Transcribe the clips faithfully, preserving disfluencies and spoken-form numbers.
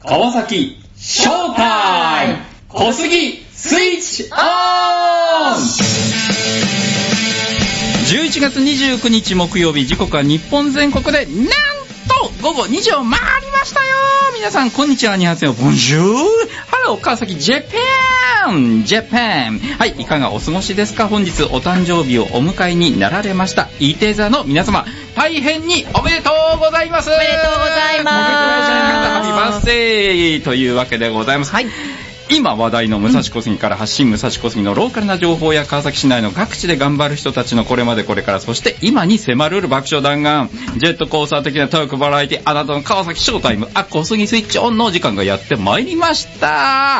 川崎ショータイム小杉スイッチオン。じゅういちがつにじゅうくにち木曜日、時刻は日本全国でなんと午後にじを回りましたよ。皆さんこんにちは、にはせよ、ボンジュール、ハロー川崎ジャパンジャパン。はい、いかがお過ごしですか。本日お誕生日をお迎えになられましたイテ座の皆様、大変におめでとうございます。 おめでとうございます。 ハッピーバースデーというわけでございます。はい、今話題の武蔵小杉から発信、武蔵小杉のローカルな情報や川崎市内の各地で頑張る人たちのこれまでこれから、そして今に迫る爆笑弾丸ジェットコースター的なトークバラエティ、あなたの川崎ショータイム、あ、小杉スイッチオンの時間がやってまいりました。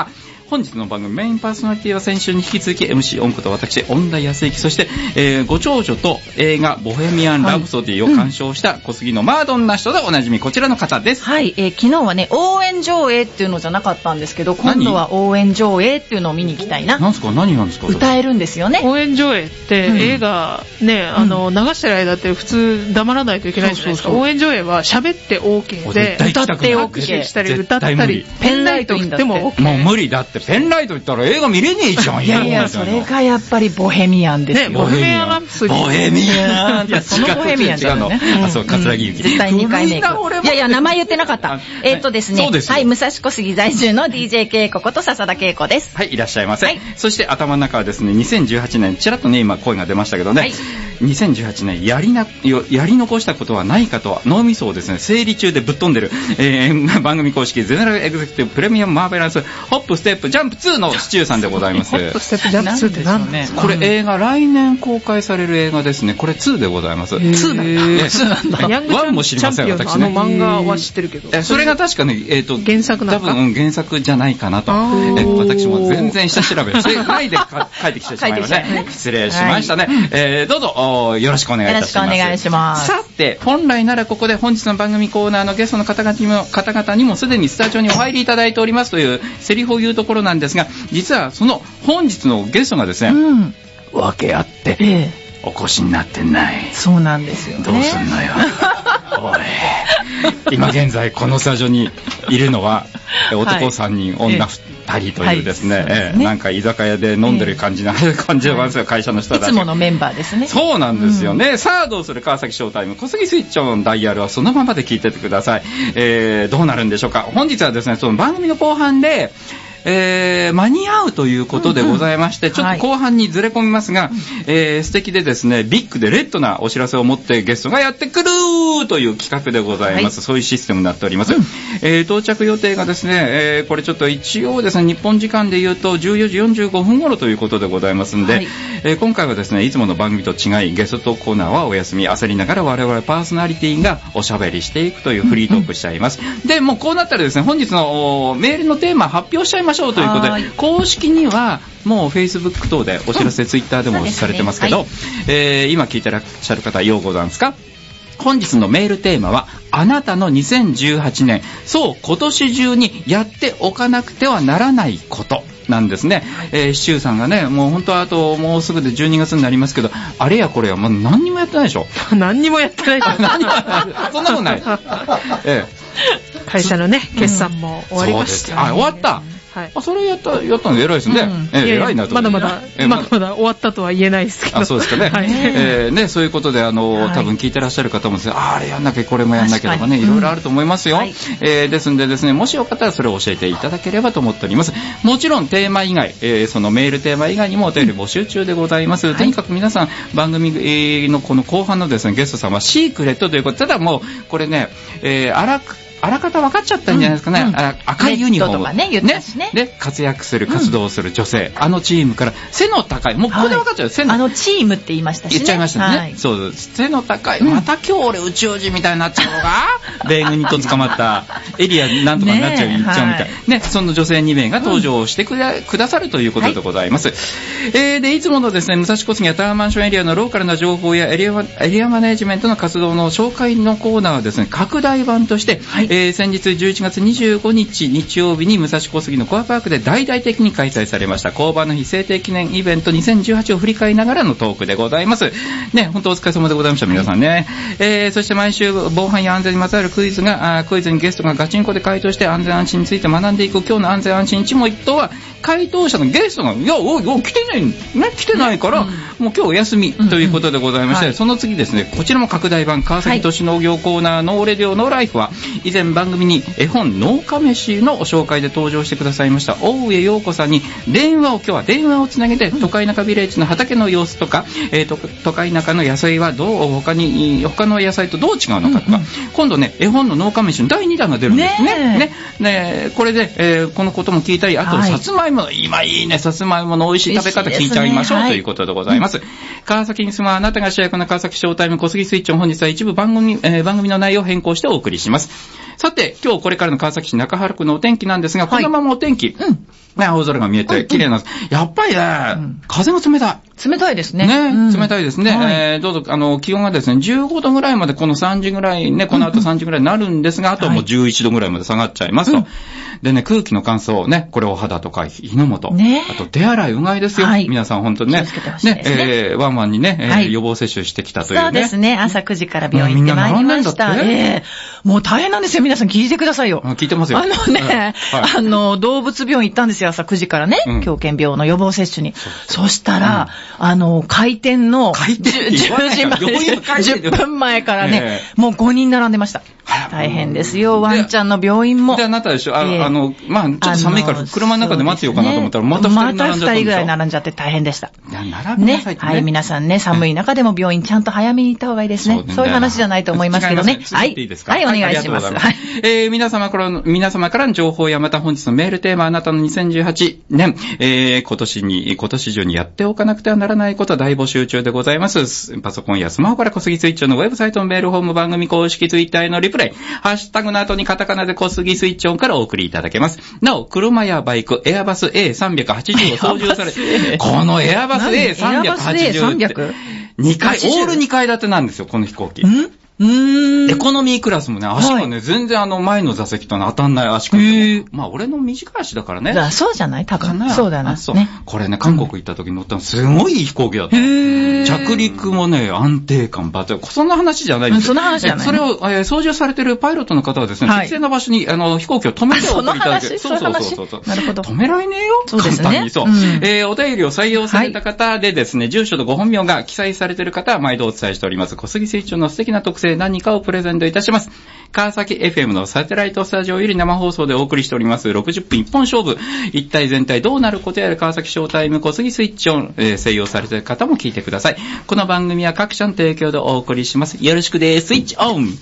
本日の番組メインパーソナリティは先週に引き続き エムシー オンこと私恩田康之、そして、えー、ご長女と映画ボヘミアン・ラプソディを鑑賞した小杉のマードンな人でおなじみ、こちらの方です。 はい、えー、昨日はね応援上映っていうのじゃなかったんですけど、今度は応援上映っていうのを見に行きたいな。 なんすか、何なんですか。 歌えるんですよね。 応援上映って、うん、映画ね、あの、うん、流してる間って普通黙らないといけないじゃないですか。そうそうそう、応援上映は喋って OK で、 歌って OK したり歌ったりペンライト振っても OK。 もう無理だって、ペンライト言ったら映画見れねえじゃん。 いやいや、それがやっぱりボヘミアンですよ、 ね、ボヘミアンラプソディ。 ボヘミアン。いや、 そのボヘミアンだよね。 あ、そう、桂木由紀。 絶対にかいめ行く。いやいや、名前言ってなかった。えっとですね、はい、武蔵小杉在住の ディージェー 恵子こと笹田恵子です。 はい、いらっしゃいませ。はい、そして頭の中はですね、にせんじゅうはちねん、ちらっとね、今声が出ましたけどね、はい、にせんじゅうはちねんやりな、やり残したことはないかとは、脳みそをですね、整理中でぶっ飛んでる、えー、番組公式ゼネラルエグゼクティブプレミアムマーベランスホップステップジャンプツーのシチューさんでございます。 ホップステップジャンプツーって何ですか。 これ映画、来年公開される映画ですね。これツーでございます。 ツーなんだ。ツーなんだ。ヤングチャンピオンのあの漫画は知ってるけど。 それが確かね、えっと、 原作なんだ。 多分原作じゃないかなと。え私も全然下調べしてないで書いてきてしまいましたね。失礼しましたね。えー、どうぞよろしくお願いいたします。 よろしくお願いします。 さて、本来ならここで本日の番組コーナーのゲストの方々にも、方々にもすでにスタジオにお入りいただいておりますというセリフを言うところなんですが、実はその本日のゲストがですね、うん、訳あって、ええ、お越しになってない。 そうなんですよね。 どうすんのよ。おい、今現在このスタジオにいるのは男さんにん、はい、女ふたりというですね、はい、ええ、なんか居酒屋で飲んでる感じな、えー、感じなんですよ、会社の人たち。 いつものメンバーですね。 そうなんですよね。うん、さあどうする川崎ショータイム、小杉スイッチのダイヤルはそのままで聞いててください。えー、どうなるんでしょうか。本日はですね、その番組の後半でえー、間に合うということでございまして、うんうん、ちょっと後半にずれ込みますが、はい、えー、素敵でですね、ビッグでレッドなお知らせを持ってゲストがやってくるという企画でございます。はい、そういうシステムになっております。うん、えー、到着予定がですね、えー、これちょっと一応ですね、日本時間で言うとじゅうよじよんじゅうごふん頃ということでございますんで、はい、えー、今回はですね、いつもの番組と違い、ゲストコーナーはお休み、焦りながら我々パーソナリティがおしゃべりしていくというフリートークしちゃいます。うんうん、で、もうこうなったらですね、本日のメールのテーマ発表しちゃいましょうということで、公式にはもう Facebook 等でお知らせ、うん、Twitter でもされてますけど、ね、はい、えー、今聞いてらっしゃる方ようございますか。本日のメールテーマはあなたのにせんじゅうはちねん、そう今年中にやっておかなくてはならないことなんですね。はい、えー、シチューさんがね、もう本当はあともうすぐでじゅうにがつになりますけど、あれやこれやもう何にもやってないでしょ。 何にもやってないでしょ。 何にもやってないそんなことない。ええ、会社のね決算も終わりました、ね。 あ、終わった。はい、あ、それやったやったの偉いですね。うん、えー、偉いなと。 まだまだ、えまだまだ終わったとは言えないですけど。 あ、そうですかね。はい、えー、ね、そういうことであの、はい、多分聞いてらっしゃる方もですね、あ、あれやんなきゃこれもやんなきゃとかね、いろいろあると思いますよ。はい、えー、ですんでですね、もしよかったらそれを教えていただければと思っております。もちろんテーマ以外、えー、そのメールテーマ以外にもお便り募集中でございます。うん、とにかく皆さん番組のこの後半のですねゲストさんはシークレットということ、ただもうこれね、えー、荒くあらかた分かっちゃったんじゃないですかね。うんうん、赤いユニフォーム、 ねねね、 で活躍する活動する女性、うん、あのチームから背の高い、もうここで分かっちゃう、はい、背のあのチームって言いましたしね。 言っちゃいましたね。はい、そう背の高い、また今日俺宇宙人みたいになっちゃうのが米軍にと捕まったエリアなんとかになっちゃう、ね、言っちゃうみたい、はい、 ね、その女性にめいが登場してくだ、うん、くださるということでございます。はい、えー、で、いつものですね、武蔵小杉やタワーマンションエリアのローカルな情報やエリア、エリアマネジメントの活動の紹介のコーナーはですね、拡大版として、はい、えー、先日じゅういちがつにじゅうごにち日曜日に武蔵小杉のコアパークで大々的に開催されました工場の日制定記念イベントにせんじゅうはちを振り返りながらのトークでございます。ね、本当お疲れ様でございました、皆さんね。はい、えー、そして毎週防犯や安全にまつわるクイズが、あクイズにゲストがガチンコで回答して安全安心について学んでいく今日の安全安心一問一答は、回答者のゲストが、いや、おい、おい、来てない、ね、来てないから、うん、もう今日お休みということでございまして、うんうん、はい、その次ですね、こちらも拡大版、川崎都市農業コーナー、ノーレディオノーライフは、以前番組に絵本農家飯の紹介で登場してくださいました大上陽子さんに電話を、今日は電話をつなげて、都会中ビレッジの畑の様子とか、えー、と都会中の野菜はどう、他に、他の野菜とどう違うのかとか、うんうん、今度ね、絵本の農家飯のだいにだんが出るんですね。ねねね、これで、えー、このことも聞いたり、あと、はい、さつまいも、今いいね、さつまいもの美味しい食べ方聞いちゃいましょう、ね、ということでございます。はい、川崎に住むあなたが主役の川崎ショータイム小杉スイッチを本日は一部番組、えー、番組の内容を変更してお送りします。さて、今日これからの川崎市中原区のお天気なんですが、このままお天気、はい、うん、ね、青空が見えて綺麗なんです。うんうん、やっぱりね、うん、風が冷たい。 冷たいですね。 ね、うん、冷たいですね。はい、えー、どうぞ、あの、気温がですね、じゅうごどぐらいまでこのさんじぐらいね、この後さんじぐらいになるんですが、うんうん、あともうじゅういちどぐらいまで下がっちゃいますと。はい、でね、空気の乾燥ね、これお肌とか火の元、ね、あと手洗いうがいですよ。はい、皆さん本当にね、ね、ね、えー、ワンワンにね、えーはい、予防接種してきたというね。 そうですね、朝くじから病院行ってまいりました。えー、もう大変なんですよ、皆さん聞いてくださいよ。 聞いてますよ。 あのね、はいはい、あの、動物病院行ったんですよ、朝くじからね、うん、狂犬病の予防接種に。そ, そしたら、うん、あの、開店の開店じゅうじまえ、じゅっぷんまえからね、えー、もうごにん並んでました。大変ですよ、ワンちゃんの病院も。 で、あなたでしょ、あ、えー、あの、まあ、ちょっと寒いから車の中で待つようかなと思ったら、またふたり並んじゃったんでしょ。またふたりぐらい並んじゃって大変でした。 いや、並びなさいってね。 ね、はい、皆さんね、寒い中でも病院ちゃんと早めに行った方がいいですね。そう, そういう話じゃないと思いますけどね。 はい。いいですか？ はい、お願いします。はい。 えー、皆様からの、皆様からの情報やまた本日のメールテーマ、あなたのにせんじゅうはちねん、えー、今年に、今年中にやっておかなくてはならないこと大募集中でございます。パソコンやスマホから小杉スイッチのウェブサイトのメールホーム番組公式ツイッターへのリプレイ、ハッシュタグの後にカタカナで小杉スイッチオンからお送りいただけます。なお、車やバイク、エアバス エーさんびゃくはちじゅう を操縦されて、このエアバス エーさんびゃくはちじゅう って、にかい、オールにかい建てなんですよ、この飛行機。んうーん。 エコノミークラスもね、足がね、はい、全然あの前の座席とね、当たんない足かけ。まあ、俺の短い足だからね。 そうじゃない多分。そうだな。 そう。ね、これね、韓国行った時に乗ったのすごいいい飛行機だった。着陸もね、安定感抜群。そんな話じゃないですよ。 そんな話じゃない。 それを、えー、操縦されてるパイロットの方はですね、はい、適正な場所にあの飛行機を止めてお送りいただける。 そうそうそうそう。なるほど。 止められねえよ。 そうですね。 簡単にそう。うん、えー、お便りを採用された方でですね、はい、住所とご本名が記載されている方は毎度お伝えしております。小杉スイッチの素敵な特性何かをプレゼントいたします。川崎 エフエム のサテライトスタジオより生放送でお送りしておりますろくじゅっぷん一本勝負、一体全体どうなることやら川崎ショータイム小杉スイッチを、えー、採用されている方も聞いてください。この番組は各社の提供でお送りします。よろしくです。スイッチオン。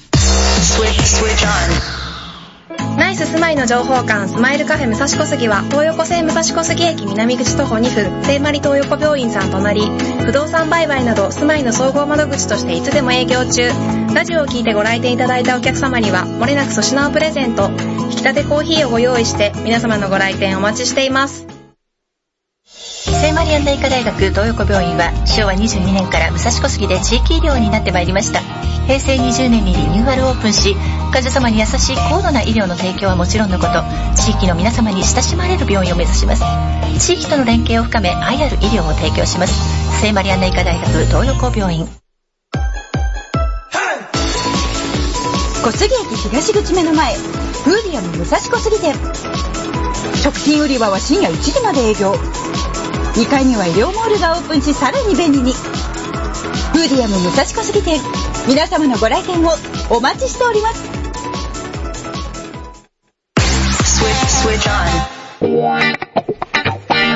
ナイススマイの情報館スマイルカフェ武蔵小杉は東横線武蔵小杉駅南口徒歩にふん、聖マリ東横病院さん隣、不動産売買などスマイの総合窓口としていつでも営業中。ラジオを聞いてご来店いただいたお客様にはもれなく粗品をプレゼント、引き立てコーヒーをご用意して皆様のご来店お待ちしています。 聖マリアンナ医科大学東横病院はしょうわにじゅうにねんから武蔵小杉で地域医療になってまいりました。へいせいにじゅうねんにリニューアルオープンし、患者様に優しい高度な医療の提供はもちろんのこと、地域の皆様に親しまれる病院を目指します。地域との連携を深め愛ある医療を提供します。聖マリアンナ医科大学東横病院。 小杉駅東口目の前、フーディアム武蔵小杉店。食品売り場は深夜いちじまで営業。にかいには医療モールがオープンし、さらに便利に。フーディアム武蔵小杉店、皆様のご来店をお待ちしております。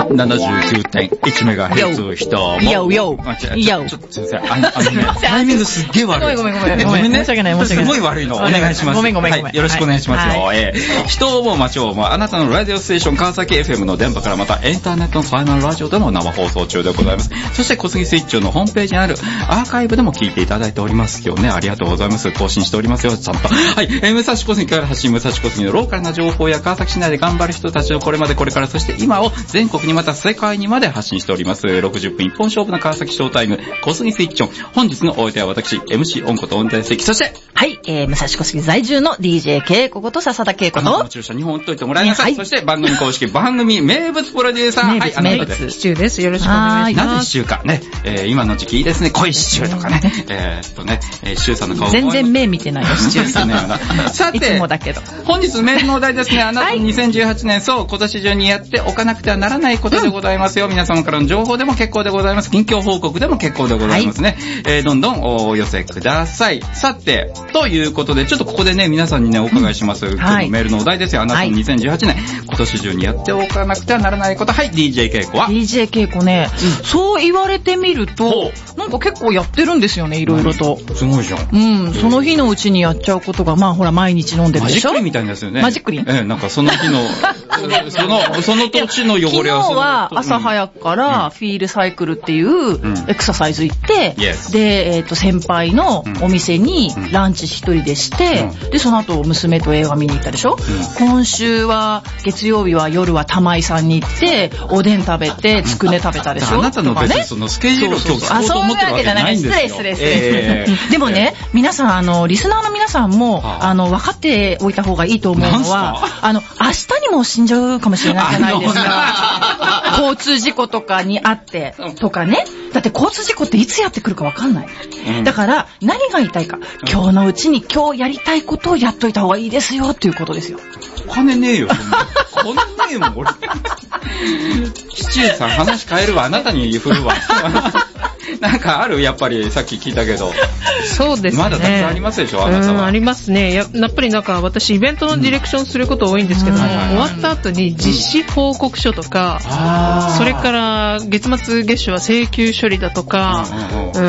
ななじゅうきゅうてんいちメガヘルツ人も。 よよあ、違う、 よちょっとすいません。あの、あのね、タイミングすっげえ悪い。 ごめんごめんごめんごめんね。 申し訳ない申し訳ないすごい悪いの。お願いします。 ごめんごめんごめんはい。よろしくお願いしますよ。 はえー、人をも街をもあなたのラジオステーション川崎 エフエム の電波からまたインターネットのファイナルラジオでも生放送中でございます。そして小杉スイッチのホームページにあるアーカイブでも聞いていただいておりますよね。ありがとうございます。更新しておりますよ、ちゃんと。はい。えー、武蔵小杉から発信、武蔵小杉のローカルな情報や川崎市内で頑張る人たちのこれまでこれからそして今を全国にまた世界にまで発信しております。ろくじゅっぷん一本勝負の川崎ショータイム、小杉スイッチオン。本日のお相手は私、エムシー オンこと音大関。そして、 はい、えー、武蔵小杉在住の ディージェー ケイコこと笹田ケイコと。 もちろん日本打っといてもらいなさい。 はい、 そして番組公式番組名物プロデューサー。 名物、 はい、 名物。 シチューです。よろしくお願いします。 なぜシチューかね、えー、今の時期いいですね。濃いシチューとかね。えーっとね、えー、シチューさんの顔全然目見てないよ、シチューさん。 さて、 いつもだけど。 本日メールのお題ですね。あなたのにせんじゅうはちねん、そう、今年中にやっておかなくてはならないことでございますよ。うん、皆様からの情報でも結構でございます。近況報告でも結構でございますね。はい、えー、どんどんお寄せください。さて、ということで、ちょっとここでね、皆さんにね、お伺いします。うん、今日のメールのお題ですよ。あなたのにせんじゅうはちねん、はい、今年中にやっておかなくてはならないこと。はい、ディージェー ケイコはディージェー ケイコね、うん、そう言われてみると、なんか結構やってるんですよね、いろいろと。 すごいじゃん。 うん、その日のうちにやっちゃうことが、まあほら、毎日飲んでるでしょ。 マジックリンみたいですよね。 マジックリン。 ええ、なんかその日の、その、その土地の汚れは昨日は朝早くからフィールサイクルっていうエクササイズ行って、うん、で、えっと、先輩のお店にランチ一人でして、うん、で、その後娘と映画見に行ったでしょ、うん、今週は、月曜日は夜は玉井さんに行って、おでん食べて、つくね食べたでしょ。 あなたの別にそのスケジュールを今日聞こうと思ってるわけじゃないんですよ。 失礼失礼失礼。えー、でもね、皆さん、あの、リスナーの皆さんも、あの、分かっておいた方がいいと思うのは、あの、明日にも死んじゃうかもしれないじゃないですか。交通事故とかにあって、とかね。だって交通事故っていつやってくるか分かんない。うん、だから、何が言いたいか。今日のうちに今日やりたいことをやっといた方がいいですよ、っていうことですよ。 お金ねえよ、そんな。お金ねえもん、俺。シチューさん話変えるわ、あなたに振るわ。なんかあるやっぱりさっき聞いたけど。 そうですね。 まだたくさんありますでしょ、あなたは。 うん、ありますね。や, やっぱりなんか私イベントのディレクションすること多いんですけども、うん、終わった後に実施報告書とか、うん、それから月末月初は請求処理だとか、うん、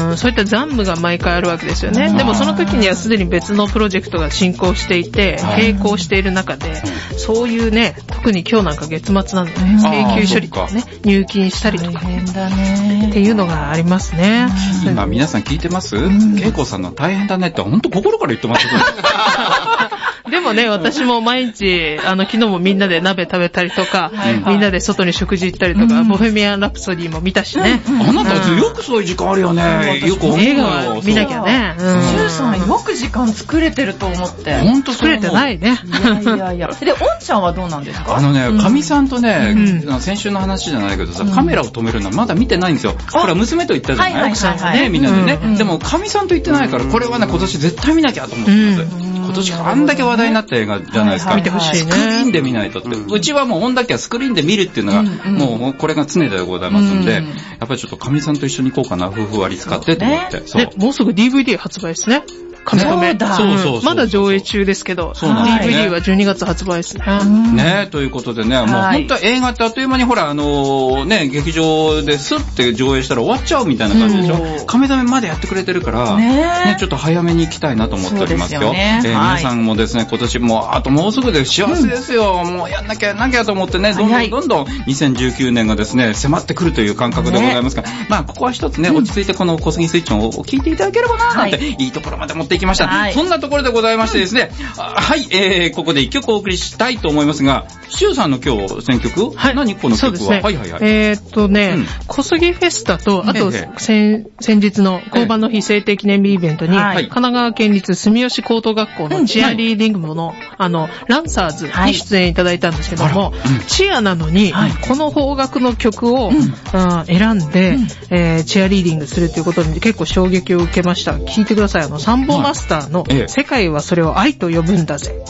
うんそういった残務が毎回あるわけですよね。うん、でもその時にはすでに別のプロジェクトが進行していて、並行している中で、そういうね、特に今日なんか月末なので、ね、請求処理とかね、入金したりとか、ね、 だねっていうのがありますね。 今皆さん聞いてます？ケイコさんの大変だねって本当心から言ってますよ。 でもね、私も毎日、あの、昨日もみんなで鍋食べたりとか、はいはい、みんなで外に食事行ったりとか、うん、ボヘミアン・ラプソディも見たしね。 うん、あなたよくそういう時間あるよね。よく思うよ。 映画見なきゃね。 シュウさんよく時間作れてると思って。 本当作れてないね。 いやいやいや。で、オンちゃんはどうなんですか？ あのね、かみさんとね、うん、先週の話じゃないけどさ、カメラを止めるのはまだ見てないんですよ。ほら、娘と行ったじゃない？奥さんがね、みんなでね。うん、でも、かみさんと行ってないから、これはね、今年絶対見なきゃと思ってます。うん今年あんだけ話題になった映画じゃないですか。 見てほしいね。 スクリーンで見ないとって。うちはもうオンだけはスクリーンで見るっていうのが、もうこれが常でございますんで、やっぱりちょっとかみさんと一緒に行こうかな、夫婦割使ってと思って。 そう。もうすぐ ディーブイディー 発売ですね。カメ止め。 そうそうそう。 まだ上映中ですけど、ディーブイディー はじゅうにがつ発売ですね。 ねということでね、もう本当は映画ってあっという間にほら、あのね、劇場でスッて上映したら終わっちゃうみたいな感じでしょ。カメ止めまでやってくれてるから、ね、ちょっと早めに行きたいなと思っておりますよ。え皆さんもですね、今年もあともうすぐで幸せですよ。もうやんなきゃやんなきゃと思ってね、どんどんどんどんにせんじゅうきゅうねんがですね、迫ってくるという感覚でございますから、まあここは一つね、落ち着いてこの小杉スイッチを聞いていただければななんて、いいところまで持っていきました。そんなところでございましてですね、はい、えー、ここで一曲お送りしたいと思いますが、シュウさんの今日選曲、はい、何この曲は？そうですね。はいはいはい。 えーっとね、うん、小杉フェスタと、あと、ええ、先, 先日の交番の日制定記念日イベントに、はい、神奈川県立住吉高等学校のチアリーディング部の、はい、あの、ランサーズに出演いただいたんですけども、はいうん、チアなのに、はい、この邦楽の曲を、うん、選んで、うんえー、チアリーディングするということに結構衝撃を受けました。聞いてください。あの、サンボマスターの、はい世界はそれを愛と呼ぶんだぜ。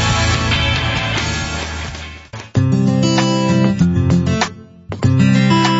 さ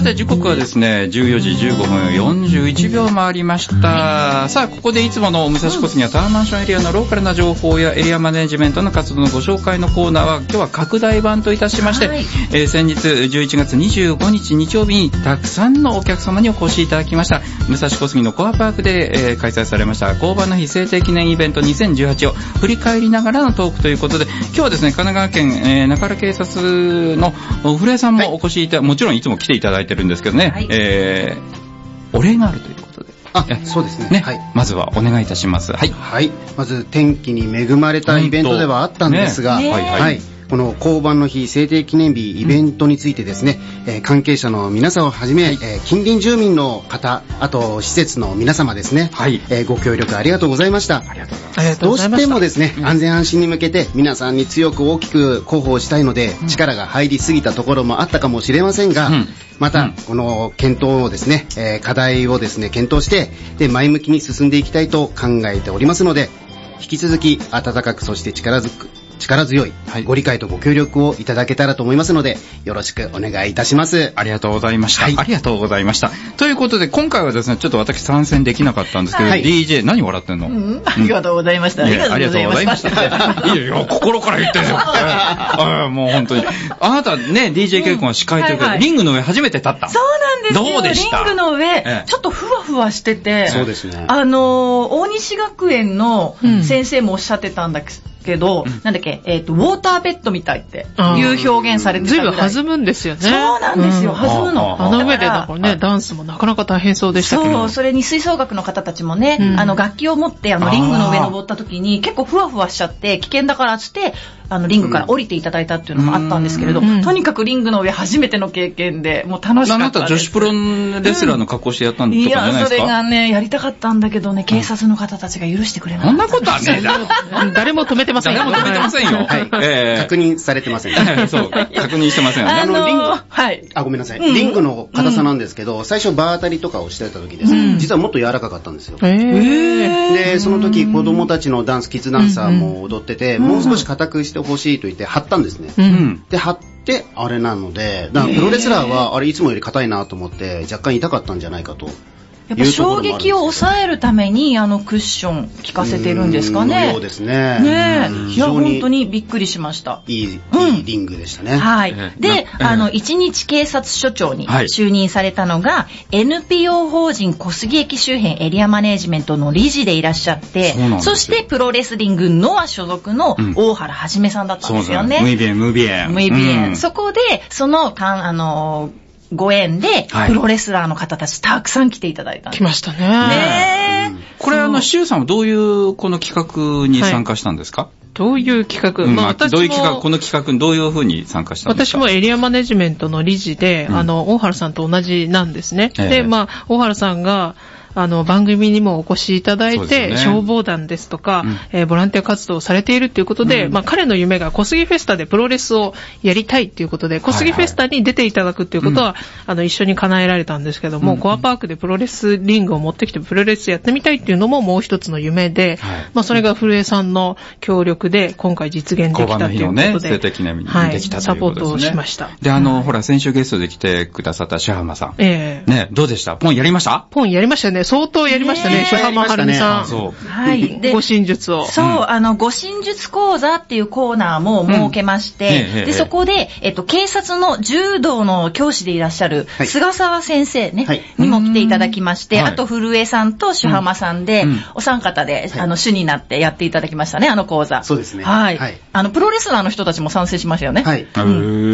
さて時刻はですねじゅうよじじゅうごふんよんじゅういちびょう回りました、はい、さあここでいつもの武蔵小杉やタワーマンションエリアのローカルな情報やエリアマネジメントの活動のご紹介のコーナーは今日は拡大版といたしまして、はい、えー、先日じゅういちがつにじゅうごにち日曜日にたくさんのお客様にお越しいただきました武蔵小杉のコアパークで、えー、開催されました交番の日制定記念イベントにせんじゅうはちを振り返りながらのトークということで、今日はですね神奈川県、えー、中原警察の古江さんもお越しいた、はい、もちろんいつも来ていただいてるんですけどね、はい、えー、お礼があるということで、 あ、そうですね、 ね、 はい、 まずはお願いいたします。はい、 はい、まず天気に恵まれたイベントではあったんですが、ね、はいはい、はい、この交番の日制定記念日イベントについてですね、うん、えー、関係者の皆さんをはじめ、はい、えー、近隣住民の方、あと施設の皆様ですね、はい、えー、ご協力ありがとうございました。ありがとうございます。どうしてもですね、うん、安全安心に向けて皆さんに強く大きく広報したいので、うん、力が入りすぎたところもあったかもしれませんが、うん、また、うん、この検討をですね、えー、課題をですね検討してで前向きに進んでいきたいと考えておりますので、引き続き温かくそして力ずく力強いご理解とご協力をいただけたらと思いますので、よろしくお願いいたします。 ありがとうございました、はい、ありがとうございました。ということで今回はですねちょっと私参戦できなかったんですけど、はい、ディージェー 何笑ってんの、うん、 ありがとうございました、うん、ありがとうございましたいやいや心から言ってるよあもう本当にあなたね ディージェー ケイコンは司会ということで、うん、はいはい、リングの上初めて立った。 そうなんですよ。 どうでした？ リングの上、ええ、ちょっとふわふわしてて、 そうですね、 あの大西学園の先生もおっしゃってたんだけど、けど、うん、なんだっけ、えっ、ー、と、ウォーターベッドみたいっていう表現されてたぐらい。 ずいぶん弾むんですよね。 そうなんですよ、うん、弾むの。 あの上でだからね、ダンスもなかなか大変そうでしたけど。 そう、それに吹奏楽の方たちもね、うん、あの、楽器を持って、あの、リングの上登った時に結構ふわふわしちゃって、危険だからつって、あの、リングから降りていただいたっていうのもあったんですけれど、うん、とにかくリングの上初めての経験で、もう楽しかったです。あなた女子プロレスラーの格好してやったんとかじゃないですか？いや、 それがね、やりたかったんだけどね、警察の方たちが許してくれなかった。 そんなことはねえだ。 誰も止めてませんよ。 誰も止めてませんよ。はい、 えー、確認されてません。 そう、確認してません。 あの、リング、 はい。あ、ごめんなさい。うん、リングの硬さなんですけど、うん、最初バー当たりとかをしてた時ですね、うん、実はもっと柔らかかったんですよ。へー。で、その時子供たちのダンス、キッズダンサーも踊ってて、うん、もう少し硬くしてほしいと言って貼ったんですね。うん、で、貼ってあれなので、だからプロレスラーはあれいつもより硬いなと思って若干痛かったんじゃないかと。 やっぱ衝撃を抑えるためにあのクッション効かせてるんですかね。 そうですね。 ねえ、いや本当にびっくりしました。 いい、いいリングでしたね。 はい。で、あの一日警察署長に就任されたのが、はい、エヌピーオー 法人小杉駅周辺エリアマネジメントの理事でいらっしゃって、そ, そしてプロレスリングノア所属の大原はじめさんだったんですよね。 ムイビエンムイビエン。 ムイビエン。そこでそのかんあのーご縁で、プロレスラーの方たちたくさん来ていただいたんです。 来ましたね。 ねえ。 これあの、シュウさんはどういうこの企画に参加したんですか？はい、 どういう企画、 うん、まあ私もどういう企画、この企画にどういう風に参加したんですか？ 私もエリアマネジメントの理事で、うん、あの、大原さんと同じなんですね。えー、で、まあ、大原さんが、あの、番組にもお越しいただいて、ね、消防団ですとか、うん、えー、ボランティア活動をされているということで、うん、まあ、彼の夢が小杉フェスタでプロレスをやりたいということで、小杉フェスタに出ていただくということは、はいはい、あの、一緒に叶えられたんですけども、うん、コアパークでプロレスリングを持ってきてプロレスやってみたいっていうのももう一つの夢で、はい、まあ、それが古江さんの協力で今回実現できたということで、交番の日のね、 制定記念日にできたということですね。 サポートをしました。 で、あの、うん、ほら、先週ゲストで来てくださったシャハマさん。 ええー。 ね、どうでした？ポンやりました？ ポンやりましたね。相当やりました。ね、シュハマハルミさん。 そう。 はい。 で、護身術を。 そう、あの、護身術講座っていうコーナーも設けまして、うん、で、そこで、えっと、警察の柔道の教師でいらっしゃる、菅沢先生ね、はい、にも来ていただきまして、あと、古江さんとシュハマさんで、うん、お三方で、あの、主になってやっていただきましたね、あの講座。 そうですね。 はい。はい、あの、プロレスラーの人たちも参戦しましたよね。 はい。 うん、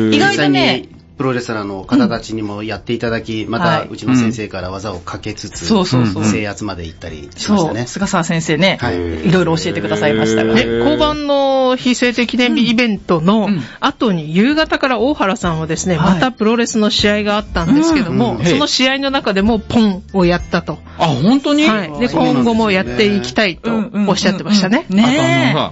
意外とね、 プロレスラーの方たちにもやっていただき、うん、またうちの先生から技をかけつつ、 そうそうそう、 制圧まで行ったりしましたね。 そう、菅沢先生ね、はい、いろいろ教えてくださいましたがね。 交番の非制定記念日イベントの後に夕方から大原さんはですね、うん、またプロレスの試合があったんですけども、はい、その試合の中でもポンをやったと。 あ、本当に？ はい。で、今後もやっていきたいとおっしゃってましたね。 ねえ。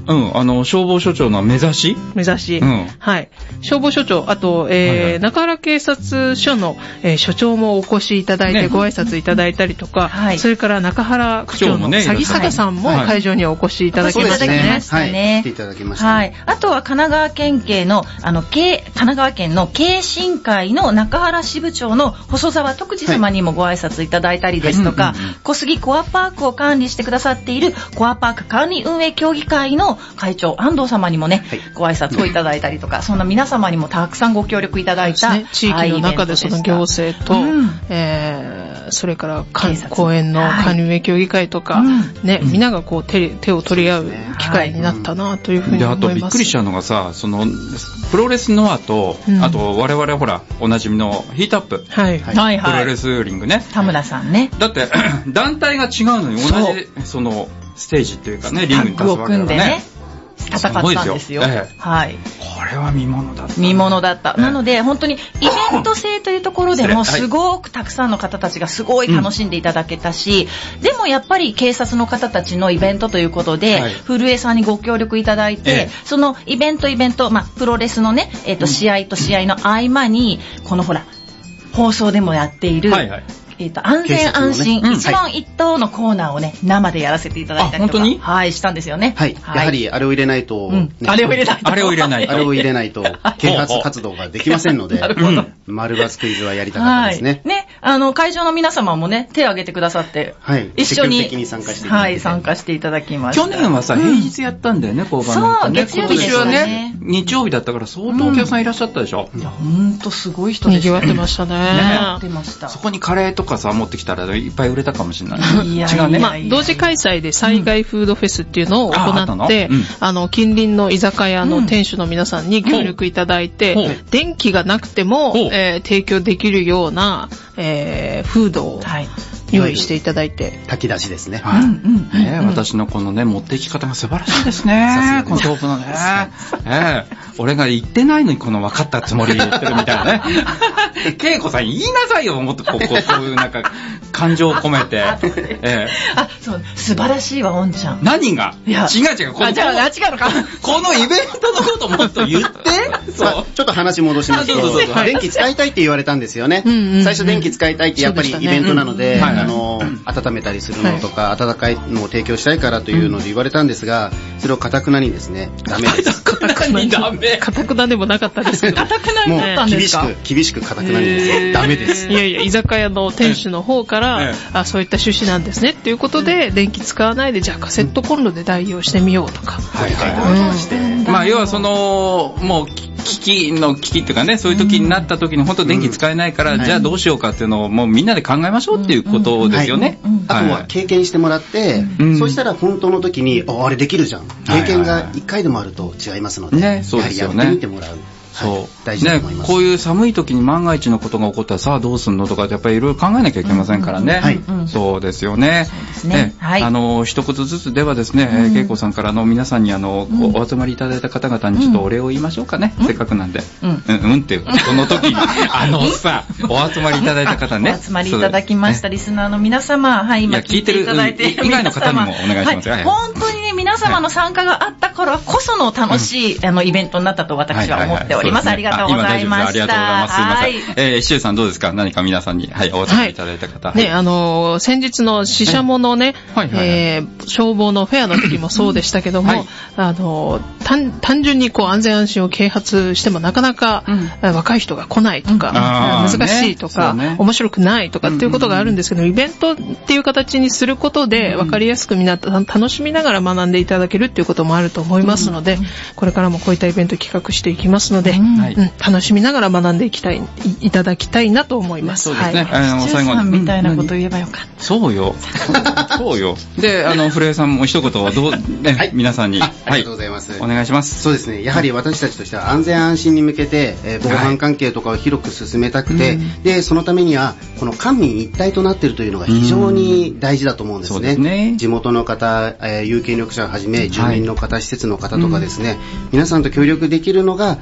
うん、あの、消防署長の目指し目指し。うん。はい。消防署長、あと、えーはいはい、中原警察署の、えー、署長もお越しいただいて、ね、ご挨拶いただいたりとか、はい、それから中原区長の詐欺坂さんも会場にお越しいただきましたね。 はい、したね。 来ていただきました、ね。 はい。あとは神奈川県警の、あの、神奈川県の警進会の中原支部長の細沢徳次様にもご挨拶いただいたりですとか、はい、小杉コアパークを管理してくださっているコアパーク管理運営協議会の会長安藤様にもね、はい、ご挨拶をいただいたりとか、そんな皆様にもたくさんご協力いただいた、ね、 地域の中でその行政と、うん、えー、それから公園の管理運営協議会とか、はい、ね、うん、みんながこう 手, 手を取り合う機会になったなというふうに思います。 で、あとびっくりしちゃうのがさ、そのプロレスノアと、うん、あと我々ほらおなじみのヒートアップ、はいはい、プロレスリングね、 田村さんね。 だって団体が違うのに同じそのステージっていうかね、リングに立つわけだからね。 戦ったんですよ。ええ、はい。 これは見物だった、 ね。見物だった。ええ、なので本当にイベント性というところでもすごくたくさんの方たちがすごい楽しんでいただけたし、うん、でもやっぱり警察の方たちのイベントということで、はい、古江さんにご協力いただいて、ええ、そのイベントイベント、まあプロレスのね、えっと試合と試合の合間に、このほら放送でもやっている。はいはい、えっと、安全安心、ね、うん、一問一答のコーナーをね、生でやらせていただいたりとか、はい、したんですよね。 はい。はい、やはり、あれを入れないと、 うん、あれを入れないと。 あれを入れないと。 あれを入れないと、啓発活動ができませんので、なるほど。丸バツクイズはやりたかったですね。 はい。ね、あの、会場の皆様もね、手を挙げてくださって、はい。一緒に、 積極的に参加していただいて。 はい、参加していただきました。 去年はさ、平日やったんだよね、交番の、ね。 そう、月曜日でしたね。今年はね、 日曜日だったから相当お客さんいらっしゃったでしょ。 いや、ほんとすごい人でした。 賑わってましたね。 賑わってました。 そこにカレーとかさ、持ってきたらいっぱい売れたかもしれない。いや違うね。まあ、同時開催で災害フードフェスっていうのを行って、うん、あ, あの、近隣の居酒屋の店主の皆さんに協力いただいて、うん、電気がなくても、えー、提供できるような、えー、フードを、はい、用意していただいて。 炊き出しですね。 はい。うんうんね、私のこのね、持っていき方が素晴らしいですね。この豆腐のね。ええ、俺が言ってないのにこの分かったつもりで言ってるみたいなね。恵子さん言いなさいよ、もっとこう、こう、そういうなんか、感情を込めて。ええ、あ、そう、素晴らしいわ、おんちゃん。 何がいや、違う違う、この、 あ、じゃあ、違うのか。 このイベントのこともっと言って。 そう。ちょっと話戻しますと、電気使いたいって言われたんですよね。最初電気使いたいってやっぱりイベントなので、あの、温めたりするのとか、温かいのを提供したいからというので言われたんですが、それを固くなにですね、ダメです。 固くなにダメ。 固くなでもなかったですけど。 固くなにだったんですか？ もう厳しく、厳しく固くなにです。ダメです。 いやいや、居酒屋の店主の方から、あ、そういった趣旨なんですねっていうことで、電気使わないで、じゃあカセットコンロで代用してみようとか。 はいはい。まあ、要はその、もう、危機の危機っていうかね、そういう時になった時に本当電気使えないから、うん、じゃあどうしようかっていうのをもうみんなで考えましょうっていうことですよね。 あとは経験してもらって、うん、そうしたら本当の時に、あ、あれできるじゃん。経験がいっかいでもあると違いますので、 ね、そうですよね。 やってみてもらう。 そう、はい、大事だと思いますね。こういう寒い時に万が一のことが起こったらさあどうすんのとかってやっぱりいろいろ考えなきゃいけませんからね。うんうんうん、そうですよね。そうですね。ね、はい、あの一言ずつではですね、うん、恵子さんからの皆さんにあの、うん、お集まりいただいた方々にちょっとお礼を言いましょうかね。うん、せっかくなんで。うん、うん、うんっていうこの時にあのさお集まりいただいた方ね。 お集まりいただきました、ね、リスナーの皆様、はい、今聞いていただいている皆様、以外の方にもお願いしますよ。はい、本当にね皆様の参加があったからこその楽しい、うん、あのイベントになったと私は思っております。はいはいはい、ありがとうございます。ありがとうございます。すいません。はい、えー、シュウさんどうですか？何か皆さんに、はい、お集まりいただいた方。はい、 ね、あのー、先日の死者ものね、はいはいはい、えー、消防のフェアの時もそうでしたけども、はい、あのー、単、単純にこう安全安心を啓発してもなかなか、うん、若い人が来ないとか、うん、難しいとか、ねね、面白くないとかっていうことがあるんですけど、イベントっていう形にすることで分かりやすくみんな楽しみながら学んでいただけるっていうこともあると思いますので、これからもこういったイベント企画していきますので、うん、楽しみながら学んでいきたい、いただきたいなと思います。 そうですね。 はい、あの、最後に。さんみたいなこと言えばよかった。 そうよ。そうよ。で、あの、古江さんも一言はどう、ね、はい、皆さんに。 あ、ありがとうございます。 お願いします。 そうですね。やはり私たちとしては安全安心に向けて、えー、防犯関係とかを広く進めたくて、はい、で、そのためには、この官民一体となっているというのが非常に大事だと思うんですね。そうですね。地元の方、えー、有権力者をはじめ、住民の方、はい、施設の方とかですね、皆さんと協力できるのが、え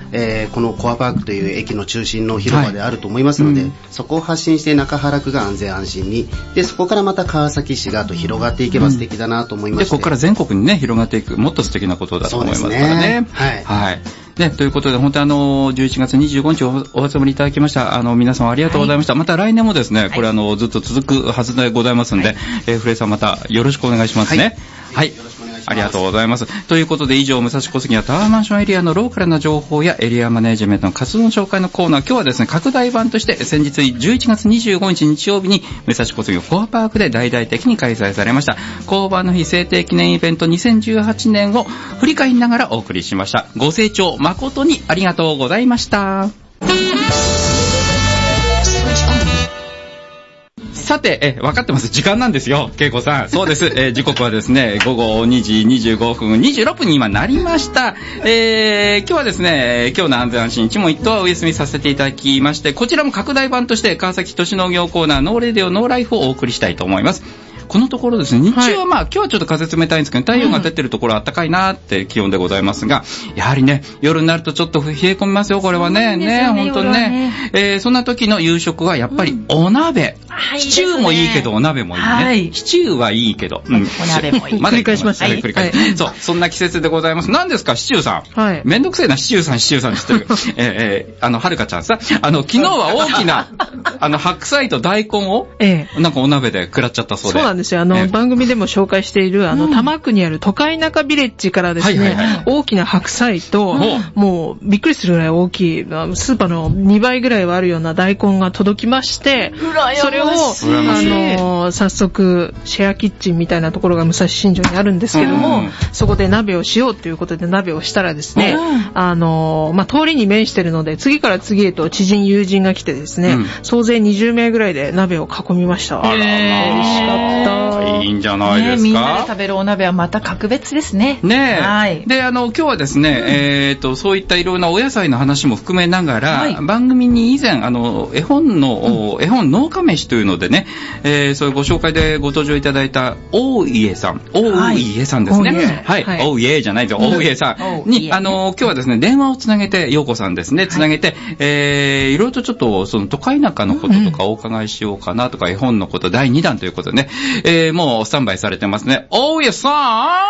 えー、このコアパークという駅の中心の広場であると思いますので、はい、うん、そこを発信して中原区が安全安心に、でそこからまた川崎市がと広がっていけば素敵だなと思いまして、 でここから全国にね広がっていく、もっと素敵なことだと思いますからね。 はい、 はい。ね、ということで、本当にあの、じゅういちがつにじゅうごにち お, お集まりいただきました。あの、皆様ありがとうございました。はい、また来年もですね、これあの、ずっと続くはずでございますんで、はい、えー、古江さんまたよろしくお願いしますね。はい。はい、ありがとうございます。ということで、以上、武蔵小杉やタワーマンションエリアのローカルな情報やエリアマネジメントの活動の紹介のコーナー、今日はですね、拡大版として、先日じゅういちがつにじゅうごにち日曜日に、武蔵小杉コアパークで大々的に開催されました、交番の日制定記念イベントにせんじゅうはちねんを振り返りながらお送りしました。ご清聴誠にありがとうございました。さて、え、分かってます。時間なんですよ、恵子さん。そうです。えー、時刻はですね、ごごにじにじゅうごふん、にじゅうろっぷんに今なりました。えー、今日はですね、今日の安全安心一問一答はお休みさせていただきまして、こちらも拡大版として川崎都市農業コーナーノーレディオノーライフをお送りしたいと思います。このところですね、日中はまあ、はい、今日はちょっと風冷たいんですけど、太陽が出てるところは暖かいなーって気温でございますが、やはりね、夜になるとちょっと冷え込みますよ、これはね。ね、本当にね。ねえー、そんな時の夕食はやっぱりお鍋。うん、シチューもいいけど、お鍋もいいね。はい、シチューはいいけど。 うん、お鍋もいい。 まだ繰り返しましたね。 繰り返し、はい、そう、そんな季節でございます。何ですか、シチューさん。はい。めんどくせえな、シチューさん、シチューさんって言ってる。えー、えー、あの、はるかちゃんさ、あの、昨日は大きな、あの、白菜と大根を、ええ、なんかお鍋で食らっちゃったそうで。 そうなんですよ。あの、えー、番組でも紹介している、あの、多摩区にある都会中ビレッジからですね、はいはいはい、大きな白菜と、もう、びっくりするぐらい大きい、スーパーのにばいぐらいはあるような大根が届きまして、それを、あの、早速、シェアキッチンみたいなところが武蔵新城にあるんですけども、うん、そこで鍋をしようということで鍋をしたらですね、うん、あの、まあ、通りに面してるので、次から次へと知人、友人が来てですね、うん、総勢にじゅうめいぐらいで鍋を囲みました。 あら、美味しかった。いいんじゃないですか。ね、 みんなで食べるお鍋はまた格別ですね。 ねえ。はい。で、あの、今日はですね、うん、えっと、そういったいろんなお野菜の話も含めながら、はい、番組に以前、あの、絵本の、うん、絵本農家飯というのでね、えー、そういうご紹介でご登場いただいた、大家さん。大家さんですね。はい。はい、大家じゃないですよ。大家さんに、あの、今日はですね、電話をつなげて、陽子さんですね、つなげて、はい、えー、いろいろとちょっと、その都会中のこととかお伺いしようかなとか、うん、絵本のことだいにだんということでね、えー、もうスタンバイされてますね。大家さん、 は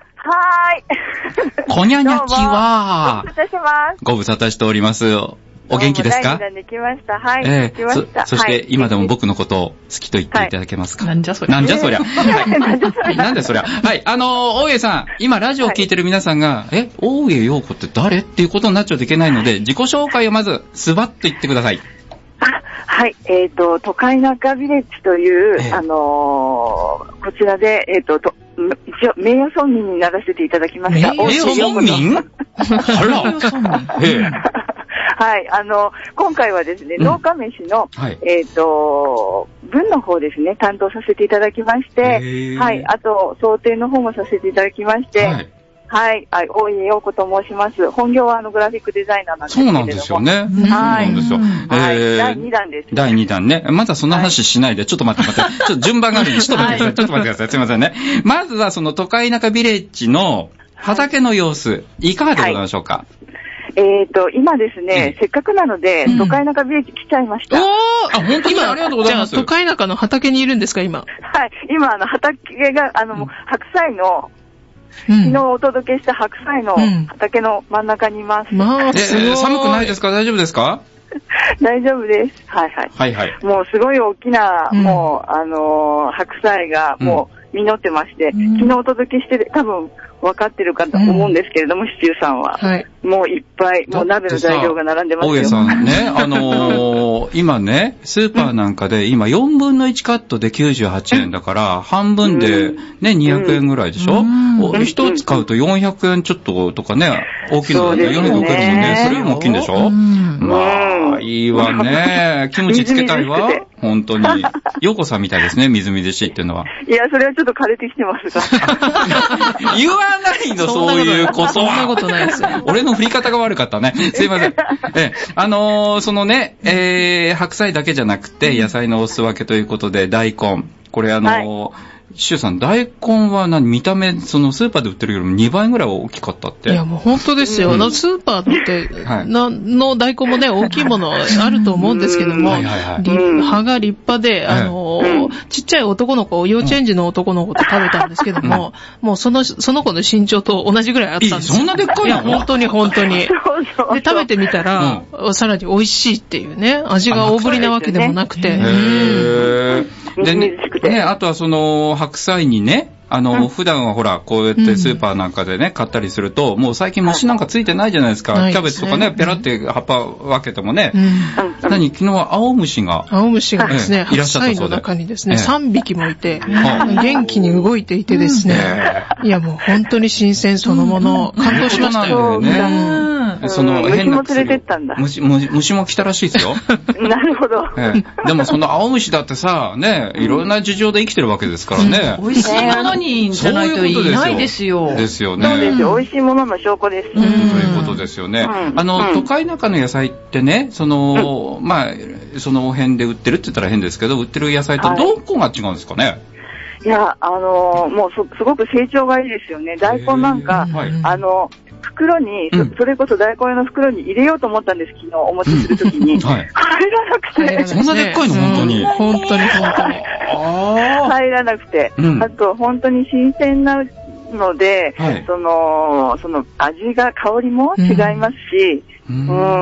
ーい。 こにゃにゃきは、 ご無沙汰してます。 ご無沙汰しております。お元気ですか？ だいにだんできました。はい。えー、きました。 そ, そして、はい、今でも僕のことを好きと言っていただけますか？ はい、なんじゃそりゃ。 なんじゃそりゃ。はい、なんでそりゃ。はい。あのー、大家さん、今ラジオを聞いてる皆さんが、はい、え、大家陽子って誰っていうことになっちゃうといけないので、自己紹介をまず、スバッと言ってください。 あ、はい。えっ、ー、と、都会中ビレッジという、えー、あのー、こちらで、えっ、ー、と、と一応、名誉村民にならせていただきました。 名誉村民？あら。ええ。 はい、あの、今回はですね、うん、農家飯の、はい、えっ、ー、と、文の方ですね、担当させていただきまして、はい、あと、想定の方もさせていただきまして、はいはい、はい、大家陽子と申します。本業はあのグラフィックデザイナーなんですけれども。 そうなんですよね。はい。そうなんですよ。 はい、えー、だいにだんです。 だいにだんね。まだそんな話しないで、ちょっと待って待って。ちょっと順番があるんで、ちょっと待ってください。ちょっと待ってください。すいませんね。まずはその都会中ビレッジの畑の様子、いかがでございましょうか？はいえっ、ー、と、今ですね、せっかくなので、都会中ビレッジ来ちゃいました。 おーあ、本当にありがとうございます。じゃあ、都会中の畑にいるんですか、今。 はい、今、あの、畑が、あの、白菜の、うん、昨日お届けした白菜の畑の真ん中にいます。うん、 まあ、すごい。 えー、寒くないですか？大丈夫ですか？ 大丈夫です。はいはい。 はいはい。 もうすごい大きな、うん、もう、あのー、白菜がもう実ってまして、うん、昨日お届けして多分分かってるかと思うんですけれども、うん、シチューさんは。はい。もういっぱい、もう鍋の材料が並んでますよ。 大家さんね、あのー、今ね、スーパーなんかで、今よんぶんのいちカットできゅうじゅうはちえんだから、半分でね、にひゃくえんぐらいでしょ？一、うん、つ買うとよんひゃくえんちょっととかね、大きいのだとよんひゃくえん受けるのね、それよりも大きいんでしょ？うん、まあ、いいわね。キムチつけたいわ。本当に。ヨコさんみたいですね、みずみずしいっていうのは。 いや、それはちょっと枯れてきてますが。 言わないの、そういうことは。 そんなことないですよ。 俺の振り方が悪かったね。すいません。え、あのー、そのね、えー、白菜だけじゃなくて、野菜のお裾分けということで、大根。これあのー、はいシュウさん、大根は何、見た目、そのスーパーで売ってるよりもにばいぐらい大きかったって。 いや、もう本当ですよ。うん、スーパーって、はい、の、の大根もね、大きいものあると思うんですけども、はいはいはい、葉が立派で、あの、うん、ちっちゃい男の子、幼稚園児の男の子と食べたんですけども、うん、もうその、その子の身長と同じぐらいあったんですよ。 そんなでっかいの？ いや、本当に本当に。で、食べてみたら、うん、さらに美味しいっていうね、味が大ぶりなわけでもなくて。 へー。でね、ね、あとはその、白菜にね、あの、うん、普段はほら、こうやってスーパーなんかでね、うん、買ったりすると、もう最近虫なんかついてないじゃないですか。はい、キャベツとかね、ペラって葉っぱ分けてもね。うん、何、昨日は青虫が。 青虫がですね、 いらっしゃったそうで。 白菜の中にですね、さんびきもいて、元気に動いていてですね、いやもう本当に新鮮そのもの、感動しましたよね。その変な虫も連れてったんだ。 虫、虫も来たらしいですよ。 なるほど。 ええ、でもその青虫だってさ、ね、いろんな事情で生きてるわけですからね。 美味しいものにじゃないといないですよ。 ですよね。 そうですよ。美味しいものの証拠です。 そういうことですよね。あの、都会中の野菜ってね、その、まあ、その辺で売ってるって言ったら変ですけど、売ってる野菜とどこが違うんですかね。 いや、あの、もうすごく成長がいいですよね。大根なんか、あの、袋に、うん、それこそ大根の袋に入れようと思ったんです、昨日お持ちするときに、うんはい。入らなくて。 そんなでっかいの、本当に。 本当に本当に。 入らなくて。うん、あと、本当に新鮮なので、はい、その、その味が、香りも違いますし、うん、